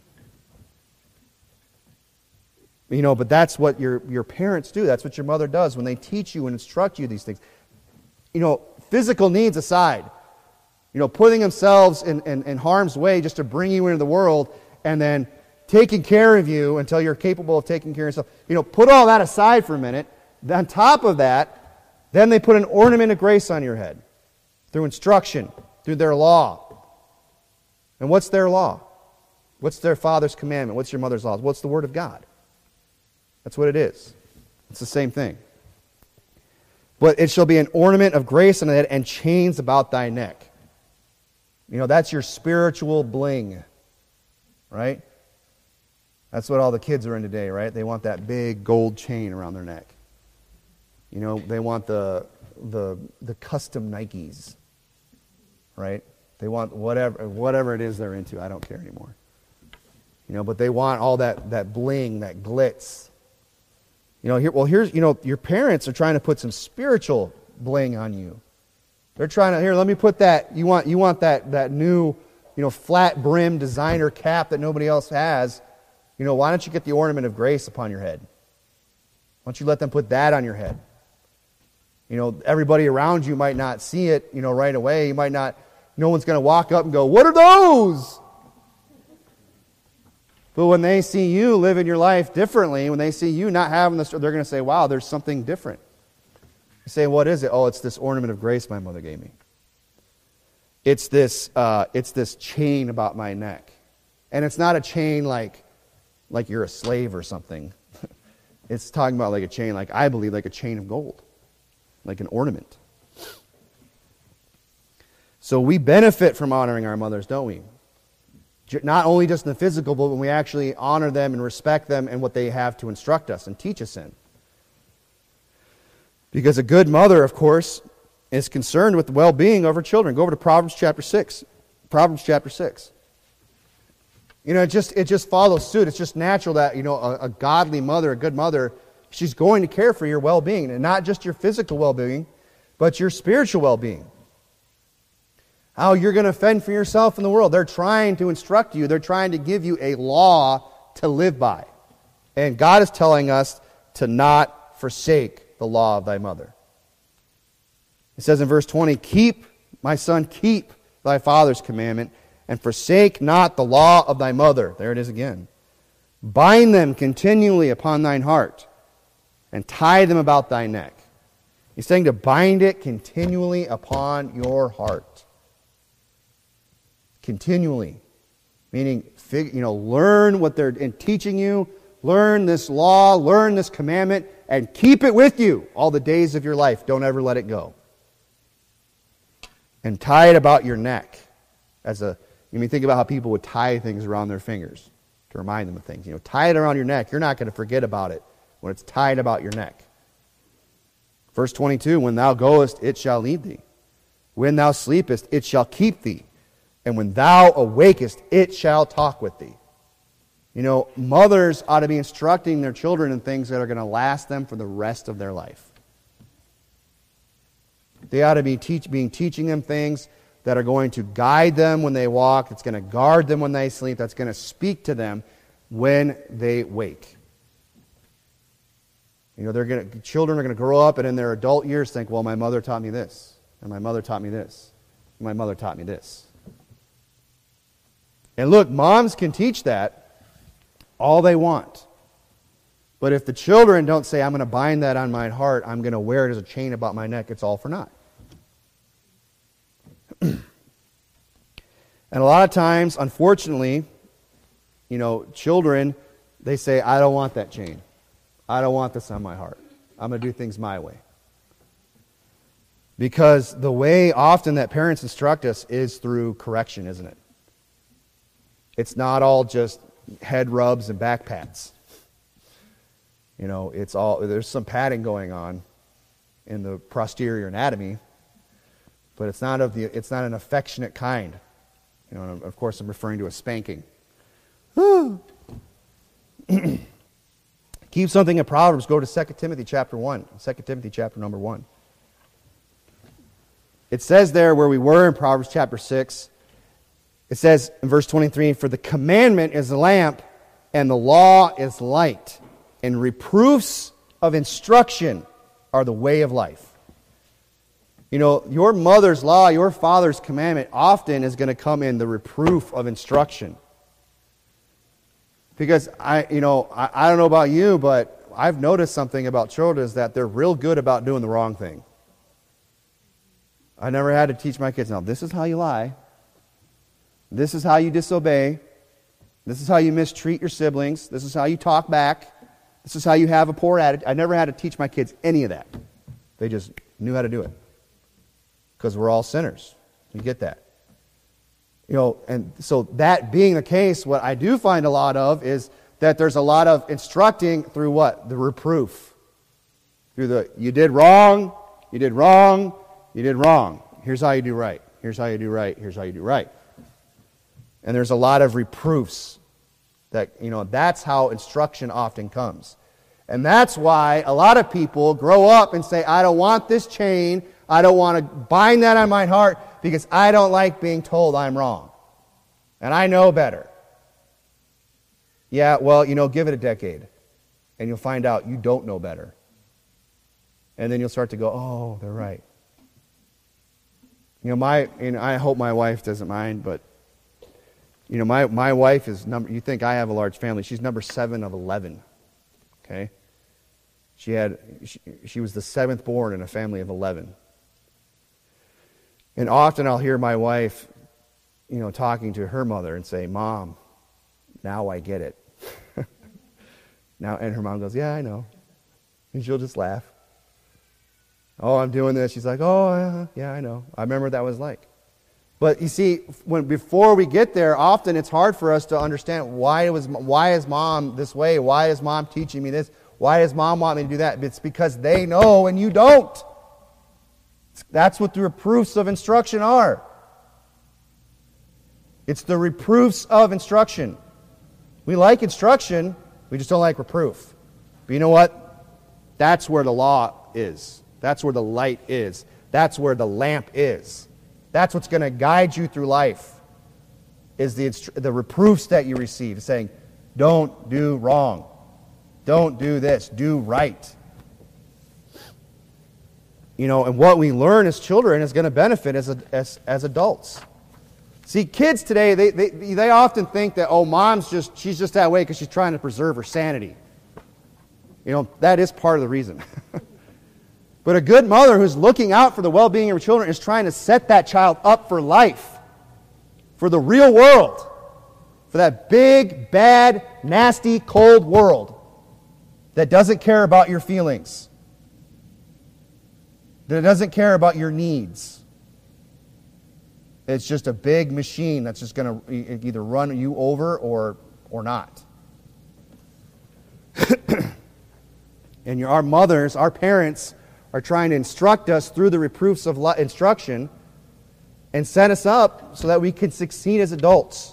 Speaker 1: You know, but that's what your, your parents do. That's what your mother does when they teach you and instruct you these things. You know, physical needs aside, you know, putting themselves in, in, in harm's way just to bring you into the world, and then taking care of you until you're capable of taking care of yourself. You know, put all that aside for a minute. On top of that, then they put an ornament of grace on your head through instruction, through their law. And what's their law? What's their father's commandment? What's your mother's law? What's the Word of God? That's what it is. It's the same thing. But it shall be an ornament of grace on the head and chains about thy neck. You know, that's your spiritual bling, right? That's what all the kids are in today, right? They want that big gold chain around their neck. You know, they want the the the custom Nikes, right? They want whatever whatever it is they're into. I don't care anymore. You know, but they want all that that bling, that glitz. You know, here, well, here's, you know, your parents are trying to put some spiritual bling on you. They're trying to, here, let me put that, you want you want that that new, you know, flat brim designer cap that nobody else has. You know, why don't you get the ornament of grace upon your head? Why don't you let them put that on your head? You know, everybody around you might not see it, you know, right away. You might not, no one's going to walk up and go, "What are those?" But when they see you living your life differently, when they see you not having this, they're going to say, "Wow, there's something different." You say, "What is it?" "Oh, it's this ornament of grace my mother gave me. It's this, uh, it's this chain about my neck." And it's not a chain like, like you're a slave or something. It's talking about like a chain, like I believe, like a chain of gold, like an ornament. So we benefit from honoring our mothers, don't we? Not only just in the physical, but when we actually honor them and respect them and what they have to instruct us and teach us in. Because a good mother, of course, is concerned with the well-being of her children. Go over to Proverbs chapter six. Proverbs chapter six. You know, it just it just follows suit. It's just natural that, you know, a, a godly mother, a good mother, she's going to care for your well-being, and not just your physical well-being, but your spiritual well-being. How you're going to fend for yourself in the world. They're trying to instruct you. They're trying to give you a law to live by. And God is telling us to not forsake the law of thy mother. It says in verse twenty, keep, my son, keep thy father's commandment, and forsake not the law of thy mother. There it is again. Bind them continually upon thine heart, and tie them about thy neck. He's saying to bind it continually upon your heart. Continually. Meaning, you know, learn what they're teaching you, learn this law, learn this commandment, and keep it with you all the days of your life. Don't ever let it go. And tie it about your neck. As a, you mean, think about how people would tie things around their fingers to remind them of things. You know, tie it around your neck. You're not going to forget about it when it's tied about your neck. Verse twenty-two, when thou goest, it shall lead thee. When thou sleepest, it shall keep thee. And when thou awakest, it shall talk with thee. You know, mothers ought to be instructing their children in things that are going to last them for the rest of their life. They ought to be teach, being teaching them things that are going to guide them when they walk, that's going to guard them when they sleep, that's going to speak to them when they wake. You know, they're going to, children are going to grow up and in their adult years think, well, my mother taught me this, and my mother taught me this, and my mother taught me this. And look, moms can teach that all they want. But if the children don't say, I'm going to bind that on my heart, I'm going to wear it as a chain about my neck, it's all for naught. And a lot of times, unfortunately, you know, children, they say, I don't want that chain. I don't want this on my heart. I'm going to do things my way. Because the way often that parents instruct us is through correction, isn't it? It's not all just head rubs and back pats. You know, it's all, there's some patting going on in the posterior anatomy, but it's not of the, it's not an affectionate kind. You know, and of course I'm referring to a spanking. Keep something in Proverbs. Go to Second Timothy chapter one. Second Timothy chapter number one. It says there where we were in Proverbs chapter six, it says in verse twenty-three, for the commandment is a lamp, and the law is light, and reproofs of instruction are the way of life. You know, your mother's law, your father's commandment often is going to come in the reproof of instruction. Because, I, you know, I, I don't know about you, but I've noticed something about children is that they're real good about doing the wrong thing. I never had to teach my kids, now this is how you lie. This is how you disobey. This is how you mistreat your siblings. This is how you talk back. This is how you have a poor attitude. I never had to teach my kids any of that. They just knew how to do it. Because we're all sinners. You get that. You know, and so that being the case, what I do find a lot of is that there's a lot of instructing through what? The reproof. Through the, you did wrong, you did wrong, you did wrong. Here's how you do right. Here's how you do right. Here's how you do right. And there's a lot of reproofs that, you know, that's how instruction often comes. And that's why a lot of people grow up and say, I don't want this chain, I don't want to bind that on my heart because I don't like being told I'm wrong. And I know better. Yeah, well, you know, give it a decade and you'll find out you don't know better. And then you'll start to go, oh, they're right. You know, my, and I hope my wife doesn't mind, but you know, my, my wife is number, you think I have a large family, she's number seven of eleven. Okay? She had, she, she was the seventh born in a family of eleven. And often I'll hear my wife, you know, talking to her mother and say, Mom, now I get it. Now, and her mom goes, yeah, I know. And she'll just laugh. Oh, I'm doing this. She's like, oh, uh, yeah, I know. I remember what that was like. But you see, when before we get there, often it's hard for us to understand why was why is Mom this way? Why is Mom teaching me this? Why does Mom want me to do that? It's because they know and you don't. That's what the reproofs of instruction are. It's the reproofs of instruction. We like instruction, we just don't like reproof. But you know what? That's where the law is. That's where the light is. That's where the lamp is. That's what's going to guide you through life, is the, instru- the reproofs that you receive, saying, don't do wrong. Don't do this. Do right. You know, and what we learn as children is going to benefit as, a, as, as adults. See, kids today, they, they, they often think that, oh, mom's just, she's just that way because she's trying to preserve her sanity. You know, that is part of the reason. But a good mother who's looking out for the well-being of her children is trying to set that child up for life, for the real world, for that big, bad, nasty, cold world that doesn't care about your feelings, that doesn't care about your needs. It's just a big machine that's just going to either run you over or, or not. And our mothers, our parents, are trying to instruct us through the reproofs of instruction and set us up so that we can succeed as adults.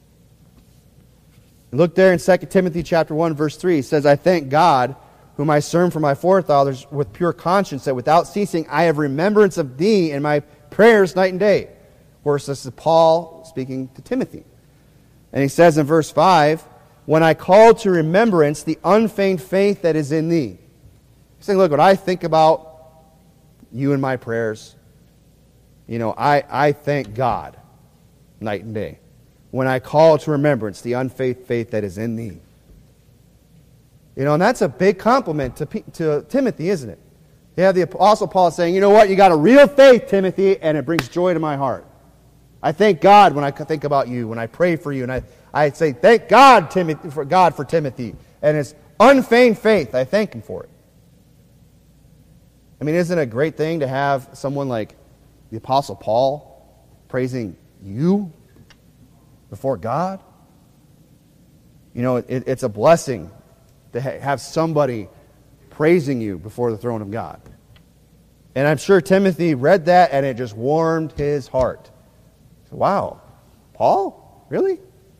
Speaker 1: Look there in Second Timothy chapter one, verse three. It says, I thank God, whom I serve from my forefathers with pure conscience, that without ceasing I have remembrance of thee in my prayers night and day. Of course, this is Paul speaking to Timothy. And he says in verse five, when I call to remembrance the unfeigned faith that is in thee. He's saying, look, when I think about you in my prayers, you know, I, I thank God night and day. When I call to remembrance the unfeigned faith that is in thee. You know, and that's a big compliment to, to Timothy, isn't it? You have the Apostle Paul saying, you know what, you got a real faith, Timothy, and it brings joy to my heart. I thank God when I think about you, when I pray for you, and I, I say, thank God, Timothy, for God for Timothy. And his unfeigned faith, I thank him for it. I mean, isn't it a great thing to have someone like the Apostle Paul praising you before God? You know, it, it's a blessing to ha- have somebody praising you before the throne of God. And I'm sure Timothy read that and it just warmed his heart. Wow, Paul? Really?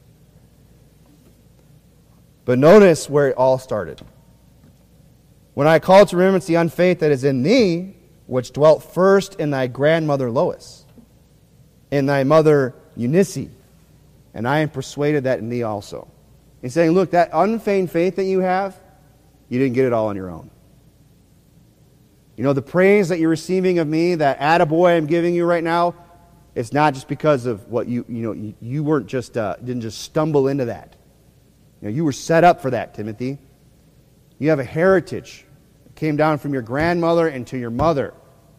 Speaker 1: But notice where it all started. When I call to remembrance the unfaith that is in thee, which dwelt first in thy grandmother Lois, in thy mother Eunice, and I am persuaded that in thee also. He's saying, look, that unfeigned faith that you have, you didn't get it all on your own. You know, the praise that you're receiving of me, that attaboy I'm giving you right now, it's not just because of what you, you know, you, you weren't just, uh, didn't just stumble into that. You know, you were set up for that, Timothy. You have a heritage. It came down from your grandmother and to your mother.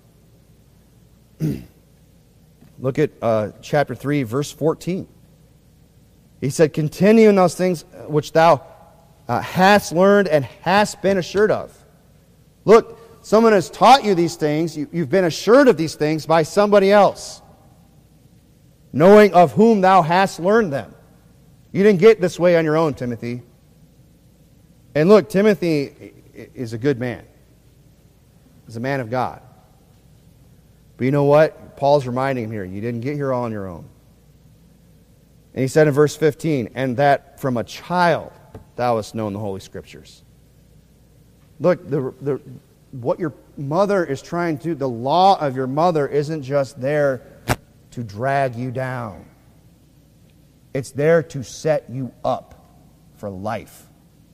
Speaker 1: Look at uh, chapter three, verse fourteen. He said, continue in those things which thou uh, hast learned and hast been assured of. Look, someone has taught you these things. You, you've been assured of these things by somebody else, knowing of whom thou hast learned them. You didn't get this way on your own, Timothy. And look, Timothy is a good man. He's a man of God. But you know what? Paul's reminding him here, you didn't get here all on your own. And he said in verse fifteen, and that from a child thou hast known the Holy Scriptures. Look, the, the, what your mother is trying to do, the law of your mother isn't just there to drag you down. It's there to set you up for life.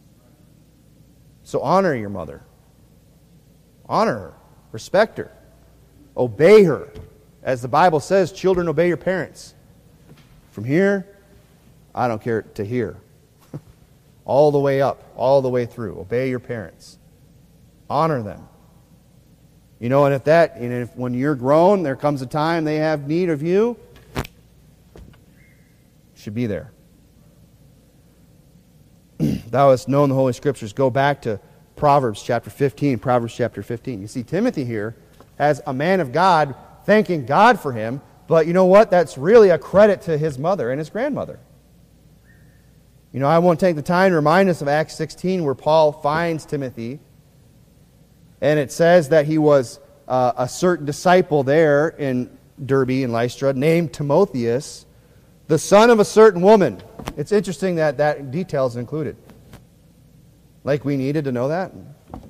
Speaker 1: So honor your mother. Honor her. Respect her. Obey her. As the Bible says, children, obey your parents. From here, I don't care, to here. All the way up, all the way through. Obey your parents. Honor them. You know, and if that, and if when you're grown, there comes a time they have need of you, you should be there. Thou hast known the Holy Scriptures. Go back to Proverbs chapter fifteen. Proverbs chapter fifteen. You see, Timothy here has a man of God thanking God for him, but you know what? That's really a credit to his mother and his grandmother. You know, I won't take the time to remind us of Acts sixteen where Paul finds Timothy, and it says that he was uh, a certain disciple there in Derbe and Lystra named Timotheus, the son of a certain woman. It's interesting that that detail is included. Like we needed to know that.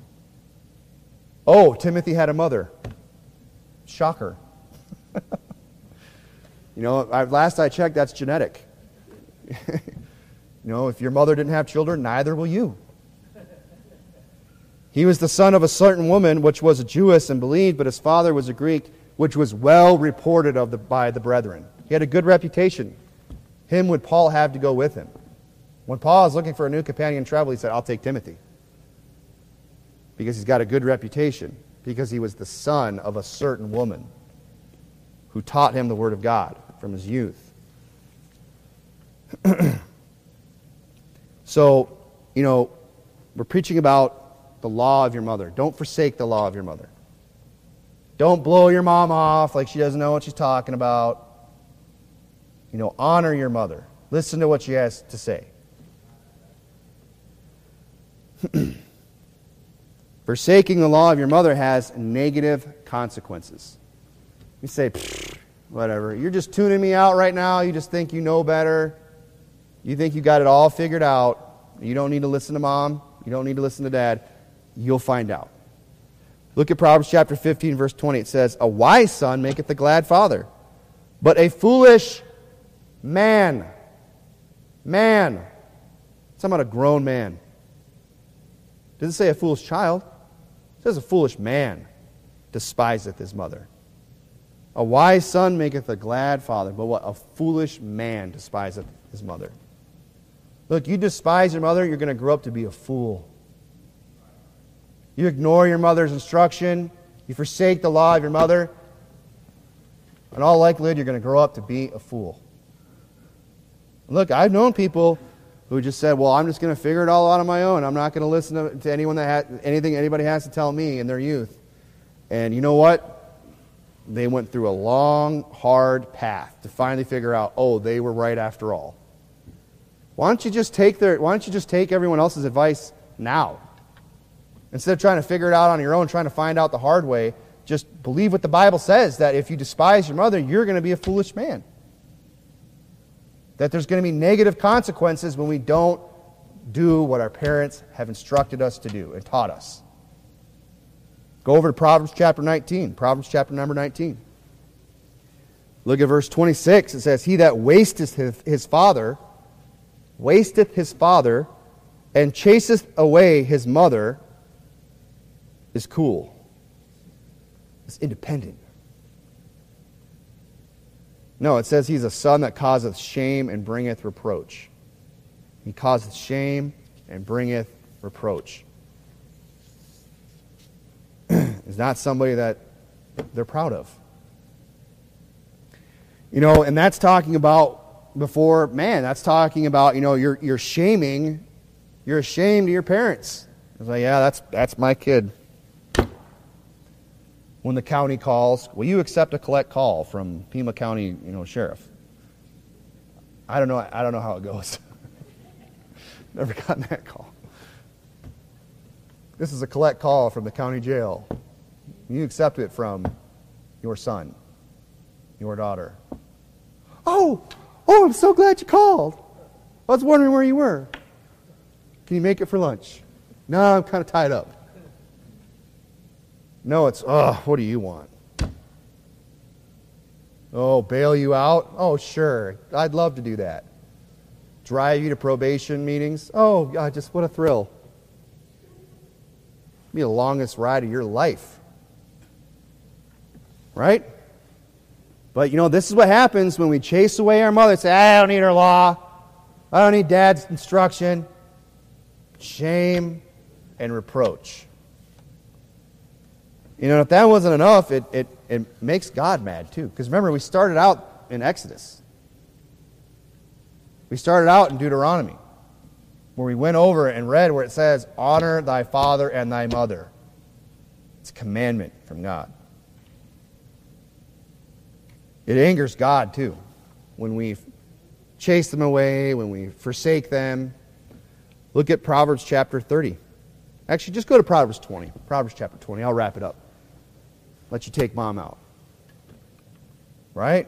Speaker 1: Oh, Timothy had a mother. Shocker. You know, I, last I checked, that's genetic. You know, if your mother didn't have children, neither will you. He was the son of a certain woman, which was a Jewess and believed, but his father was a Greek, which was well reported of the, by the brethren. He had a good reputation. Him would Paul have to go with him. When Paul was looking for a new companion in travel, he said, I'll take Timothy. Because he's got a good reputation. Because he was the son of a certain woman who taught him the Word of God from his youth. So, you know, we're preaching about the law of your mother. Don't forsake the law of your mother. Don't blow your mom off like she doesn't know what she's talking about. You know, honor your mother. Listen to what she has to say. Forsaking the law of your mother has negative consequences. You say, whatever. You're just tuning me out right now. You just think you know better. You think you got it all figured out. You don't need to listen to mom. You don't need to listen to dad. You'll find out. Look at Proverbs chapter fifteen, verse twenty. It says, a wise son maketh a glad father, but a foolish man. Man. It's talking about a grown man. It doesn't say a foolish child. It says a foolish man despiseth his mother. A wise son maketh a glad father, but what? A foolish man despiseth his mother. Look, you despise your mother, you're going to grow up to be a fool. You ignore your mother's instruction, you forsake the law of your mother, in all likelihood, you're going to grow up to be a fool. Look, I've known people who just said, well, I'm just going to figure it all out on my own. I'm not going to listen to, to anyone that ha- anything anybody has to tell me in their youth. And you know what? They went through a long, hard path to finally figure out, oh, they were right after all. Why don't you just take their why don't you just take everyone else's advice now? Instead of trying to figure it out on your own, trying to find out the hard way, just believe what the Bible says, that if you despise your mother, you're going to be a foolish man. That there's going to be negative consequences when we don't do what our parents have instructed us to do and taught us. Go over to Proverbs chapter nineteen. Proverbs chapter number nineteen. Look at verse twenty-six. It says, he that wasteth his, his father, wasteth his father, and chaseth away his mother, is cool. Is independent. No, it says he's a son that causeth shame and bringeth reproach. He causeth shame and bringeth reproach. Is not somebody that they're proud of. You know, and that's talking about before man, that's talking about, you know, you're you're shaming, you're ashamed of your parents. It's like, yeah, that's that's my kid. When the county calls, will you accept a collect call from Pima County, you know, sheriff? I don't know. I don't know how it goes. Never gotten that call. This is a collect call from the county jail. You accept it from your son, your daughter. Oh, oh! I'm so glad you called. I was wondering where you were. Can you make it for lunch? No, I'm kind of tied up. No, it's, oh, what do you want? Oh, bail you out? Oh, sure. I'd love to do that. Drive you to probation meetings? Oh, God, just what a thrill. Be the longest ride of your life. Right? But, you know, this is what happens when we chase away our mother and say, I don't need her law. I don't need dad's instruction. Shame and reproach. You know, if that wasn't enough, it, it, it makes God mad too. Because remember, we started out in Exodus. We started out in Deuteronomy, where we went over and read where it says, honor thy father and thy mother. It's a commandment from God. It angers God too, when we chase them away, when we forsake them. Look at Proverbs chapter thirty. Actually, just go to Proverbs twenty. Proverbs chapter twenty. I'll wrap it up. let you take mom out. Right?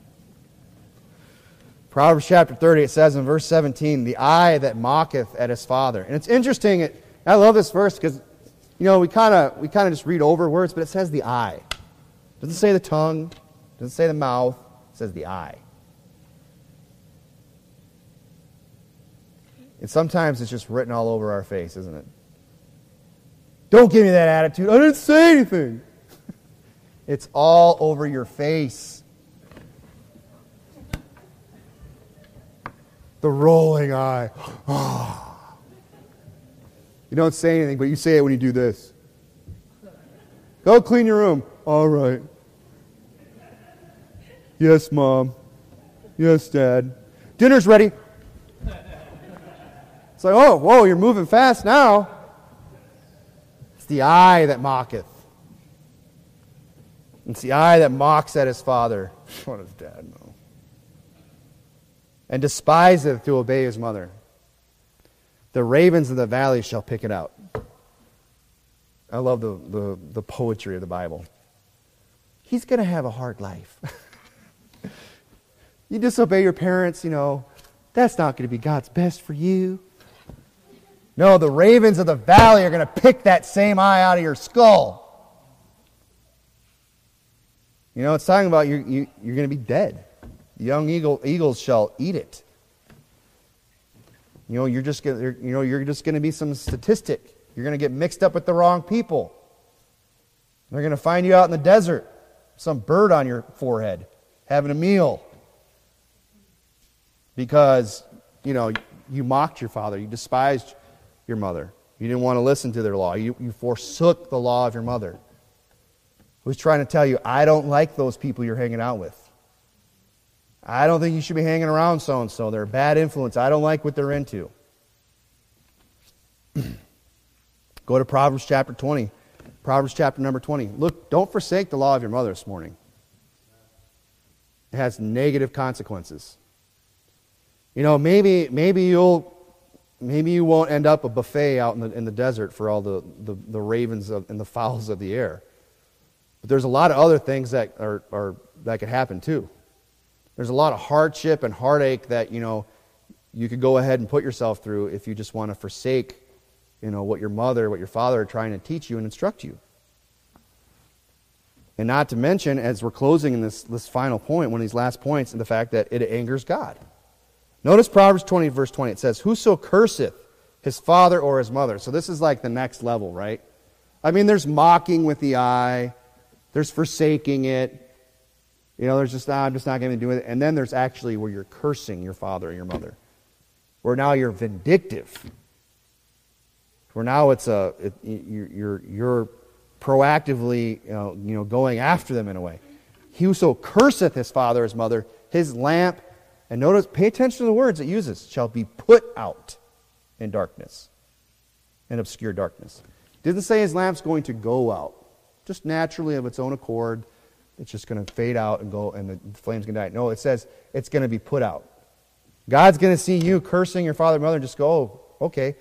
Speaker 1: Proverbs chapter thirty, it says in verse seventeen, the eye that mocketh at his father. And it's interesting, it, I love this verse because, you know, we kind of we kind of just read over words, but it says the eye. It doesn't say the tongue, it doesn't say the mouth, it says the eye. And sometimes it's just written all over our face, isn't it? Don't give me that attitude. I didn't say anything. It's all over your face. The rolling eye. You don't say anything, but you say it when you do this. Go clean your room. All right. Yes, Mom. Yes, Dad. Dinner's ready. It's like, oh, whoa, you're moving fast now. It's the eye that mocketh. It's the eye that mocks at his father. What does Dad know? And despiseth to obey his mother. The ravens of the valley shall pick it out. I love the, the, the poetry of the Bible. He's going to have a hard life. You disobey your parents, you know, that's not going to be God's best for you. No, the ravens of the valley are going to pick that same eye out of your skull. You know, it's talking about you, you, you're going to be dead. Young eagle, eagles shall eat it. You know, you're just gonna, you know, you're just going to be some statistic. You're going to get mixed up with the wrong people. They're going to find you out in the desert, some bird on your forehead, having a meal, because you know you mocked your father, you despised your mother, you didn't want to listen to their law, you, you forsook the law of your mother. Who's trying to tell you, I don't like those people you're hanging out with. I don't think you should be hanging around so-and-so. They're a bad influence. I don't like what they're into. Go to Proverbs chapter twenty. Proverbs chapter number twenty. Look, don't forsake the law of your mother this morning. It has negative consequences. You know, maybe maybe you'll maybe you won't end up a buffet out in the in the desert for all the, the, the ravens of, and the fowls of the air. But there's a lot of other things that are, are that could happen too. There's a lot of hardship and heartache that, you know, you could go ahead and put yourself through if you just want to forsake, you know, what your mother, what your father are trying to teach you and instruct you. And not to mention, as we're closing in this, this final point, one of these last points, and the fact that it angers God. Notice Proverbs twenty, verse twenty. It says, whoso curseth his father or his mother. So this is like the next level, right? I mean, there's mocking with the eye. There's forsaking it. You know, there's just, ah, I'm just not going to do it. And then there's actually where you're cursing your father or your mother. Where now you're vindictive. Where now it's a, it, you're, you're, you're proactively, you know, you know, going after them in a way. He whoso curseth his father or his mother, his lamp, and notice, pay attention to the words it uses, shall be put out in darkness, in obscure darkness. It didn't say his lamp's going to go out. Just naturally of its own accord. It's just going to fade out and go, and the flame's going to die. No, it says it's going to be put out. God's going to see you cursing your father and mother and just go, oh, okay.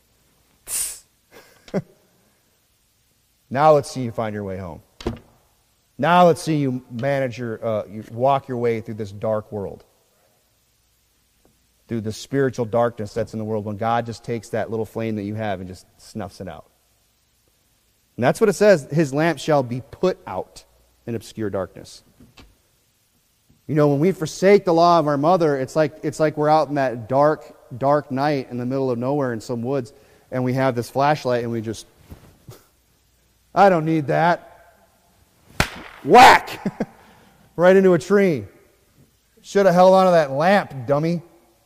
Speaker 1: Now let's see you find your way home. Now let's see you manage your, uh, you walk your way through this dark world. Through the spiritual darkness that's in the world when God just takes that little flame that you have and just snuffs it out. And that's what it says, his lamp shall be put out in obscure darkness. You know, when we forsake the law of our mother, it's like it's like we're out in that dark, dark night in the middle of nowhere in some woods, and we have this flashlight, and we just, I don't need that. Whack! Right into a tree. Should have held onto that lamp, dummy.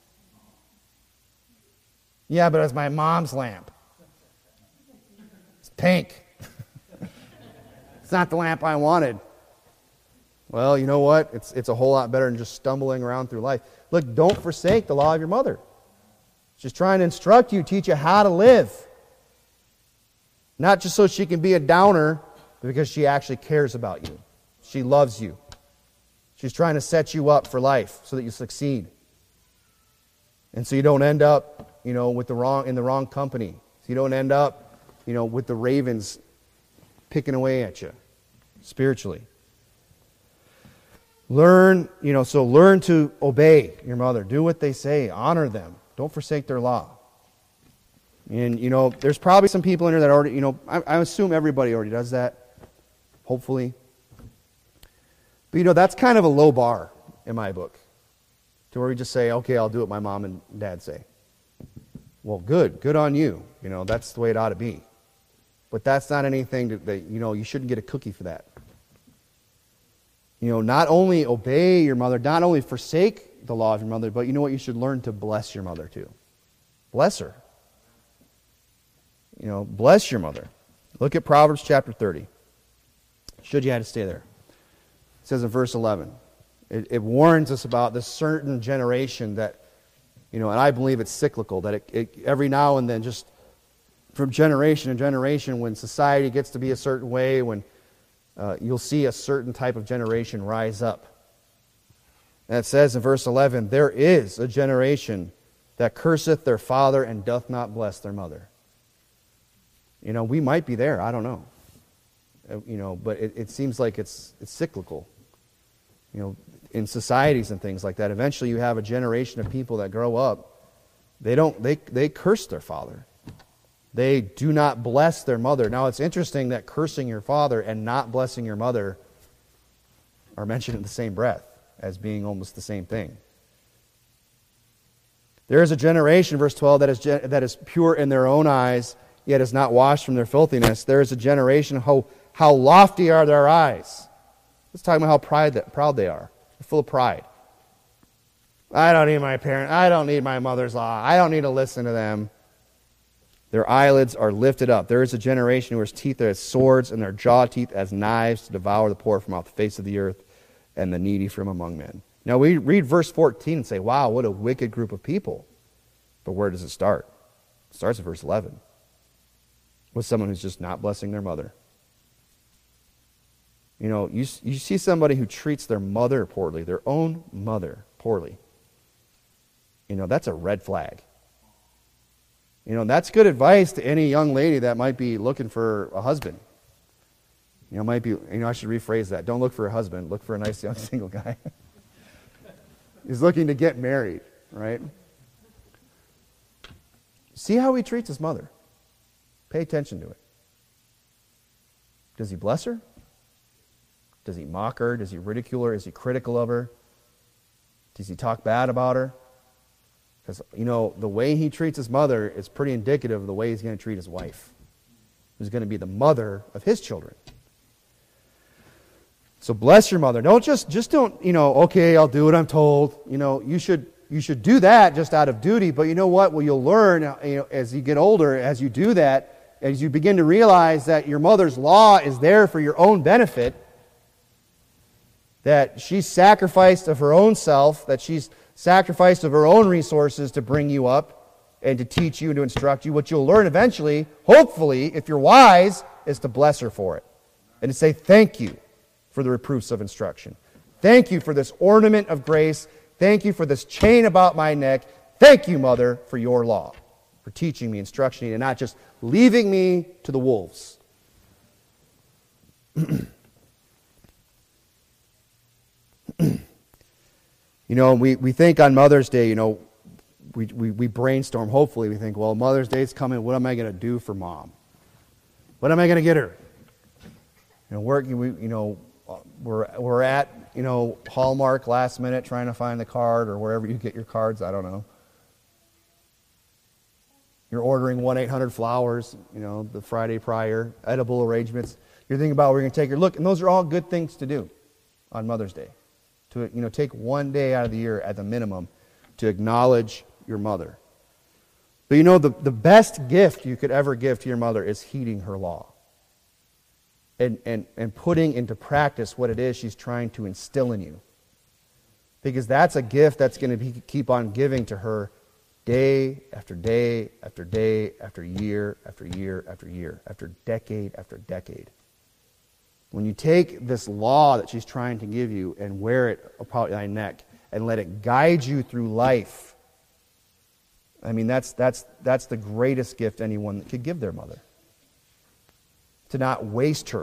Speaker 1: Yeah, but it's my mom's lamp. It's pink. It's not the lamp I wanted. Well, you know what? It's it's a whole lot better than just stumbling around through life. Look, don't forsake the law of your mother. She's trying to instruct you, teach you how to live. Not just so she can be a downer, but because she actually cares about you. She loves you. She's trying to set you up for life so that you succeed. And so you don't end up, you know, with the wrong in the wrong company. So you don't end up, you know, with the ravens picking away at you. spiritually. Learn, you know, so learn to obey your mother. Do what they say. Honor them. Don't forsake their law. And, you know, there's probably some people in here that already, you know, I, I assume everybody already does that, hopefully. But, you know, that's kind of a low bar in my book, to where we just say, okay, I'll do what my mom and dad say. Well, good. Good on you. You know, that's the way it ought to be. But that's not anything that, that, you know, you shouldn't get a cookie for that. You know, not only obey your mother, not only forsake the law of your mother, but you know what? You should learn to bless your mother too. Bless her. You know, bless your mother. Look at Proverbs chapter thirty. Should you have to stay there. It says in verse eleven, it, it warns us about this certain generation that, you know, and I believe it's cyclical, that it, it every now and then, just from generation to generation, when society gets to be a certain way, when uh, you'll see a certain type of generation rise up. And it says in verse eleven, there is a generation that curseth their father and doth not bless their mother. You know, we might be there, I don't know. Uh, you know, but it, it seems like it's it's cyclical. You know, in societies and things like that, eventually you have a generation of people that grow up, they don't they they curse their father. They do not bless their mother. Now, it's interesting that cursing your father and not blessing your mother are mentioned in the same breath as being almost the same thing. There is a generation, verse twelve, that is that is pure in their own eyes, yet is not washed from their filthiness. There is a generation, how, how lofty are their eyes. Let's talk about how pride that, proud they are. They're full of pride. I don't need my parents. I don't need my mother's law. I don't need to listen to them. Their eyelids are lifted up. There is a generation whose teeth are as swords, and their jaw teeth as knives, to devour the poor from off the face of the earth, and the needy from among men. Now we read verse fourteen and say, wow, what a wicked group of people. But where does it start? It starts at verse eleven. With someone who's just not blessing their mother. You know, you, you see somebody who treats their mother poorly, their own mother poorly. You know, that's a red flag. You know, that's good advice to any young lady that might be looking for a husband. You know, might be, you know, I should rephrase that. Don't look for a husband. Look for a nice young single guy. He's looking to get married, right? See how he treats his mother. Pay attention to it. Does he bless her? Does he mock her? Does he ridicule her? Is he critical of her? Does he talk bad about her? Because, you know, the way he treats his mother is pretty indicative of the way he's going to treat his wife, who's going to be the mother of his children. So bless your mother. Don't just, just don't, you know, okay, I'll do what I'm told. You know, you should you should do that just out of duty. But you know what? Well, you'll learn, you know, as you get older, as you do that, as you begin to realize that your mother's law is there for your own benefit, that she's sacrificed of her own self, that she's sacrificed of her own resources to bring you up and to teach you and to instruct you. What you'll learn eventually, hopefully, if you're wise, is to bless her for it and to say thank you for the reproofs of instruction. Thank you for this ornament of grace. Thank you for this chain about my neck. Thank you, Mother, for your law, for teaching me, instruction, and not just leaving me to the wolves. You know, we, we think on Mother's Day, you know, we, we, we brainstorm, hopefully we think, well, Mother's Day's coming, what am I going to do for Mom? What am I going to get her? You know, we're, we, you know, we're, we're at, you know, Hallmark last minute trying to find the card, or wherever you get your cards, I don't know. You're ordering one eight hundred flowers, you know, the Friday prior, edible arrangements. You're thinking about where you're going to take her. Look, and those are all good things to do on Mother's Day. To, you know, take one day out of the year at the minimum to acknowledge your mother. But you know, the, the best gift you could ever give to your mother is heeding her law. And, and, and putting into practice what it is she's trying to instill in you. Because that's a gift that's going to be, keep on giving to her day after day after day after year after year after year after decade after decade. When you take this law that she's trying to give you and wear it about thy neck and let it guide you through life, I mean, that's that's that's the greatest gift anyone could give their mother. To not waste her, to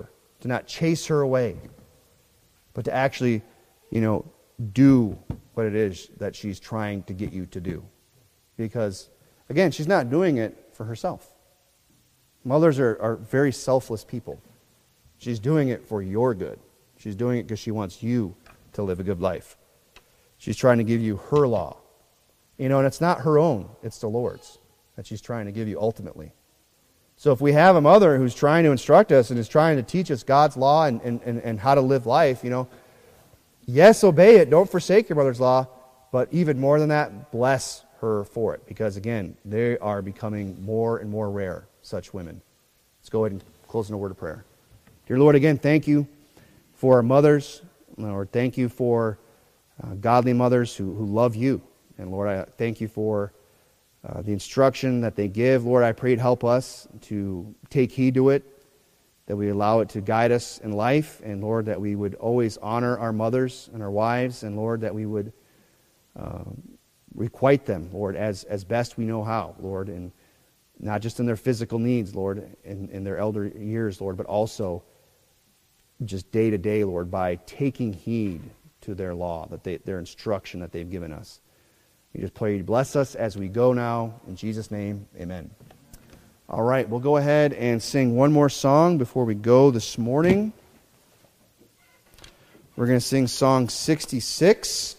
Speaker 1: to not chase her away, but to actually, you know, do what it is that she's trying to get you to do. Because, again, she's not doing it for herself. Mothers are, are very selfless people. She's doing it for your good. She's doing it because she wants you to live a good life. She's trying to give you her law. You know, and it's not her own, it's the Lord's that she's trying to give you ultimately. So if we have a mother who's trying to instruct us and is trying to teach us God's law and, and, and, and how to live life, you know, yes, obey it. Don't forsake your mother's law. But even more than that, bless her for it. Because, again, they are becoming more and more rare, such women. Let's go ahead and close in a word of prayer. Dear Lord, again, thank you for our mothers. Lord, thank you for uh, godly mothers who, who love you. And, Lord, I thank you for uh, the instruction that they give. Lord, I pray to help us to take heed to it, that we allow it to guide us in life, and, Lord, that we would always honor our mothers and our wives, and, Lord, that we would uh, requite them, Lord, as, as best we know how, Lord, and not just in their physical needs, Lord, in, in their elder years, Lord, but also just day to day, Lord, by taking heed to their law, that they, their instruction that they've given us. We just pray you bless us as we go now. In Jesus' name, amen. All right, we'll go ahead and sing one more song before we go this morning. We're going to sing song sixty-six.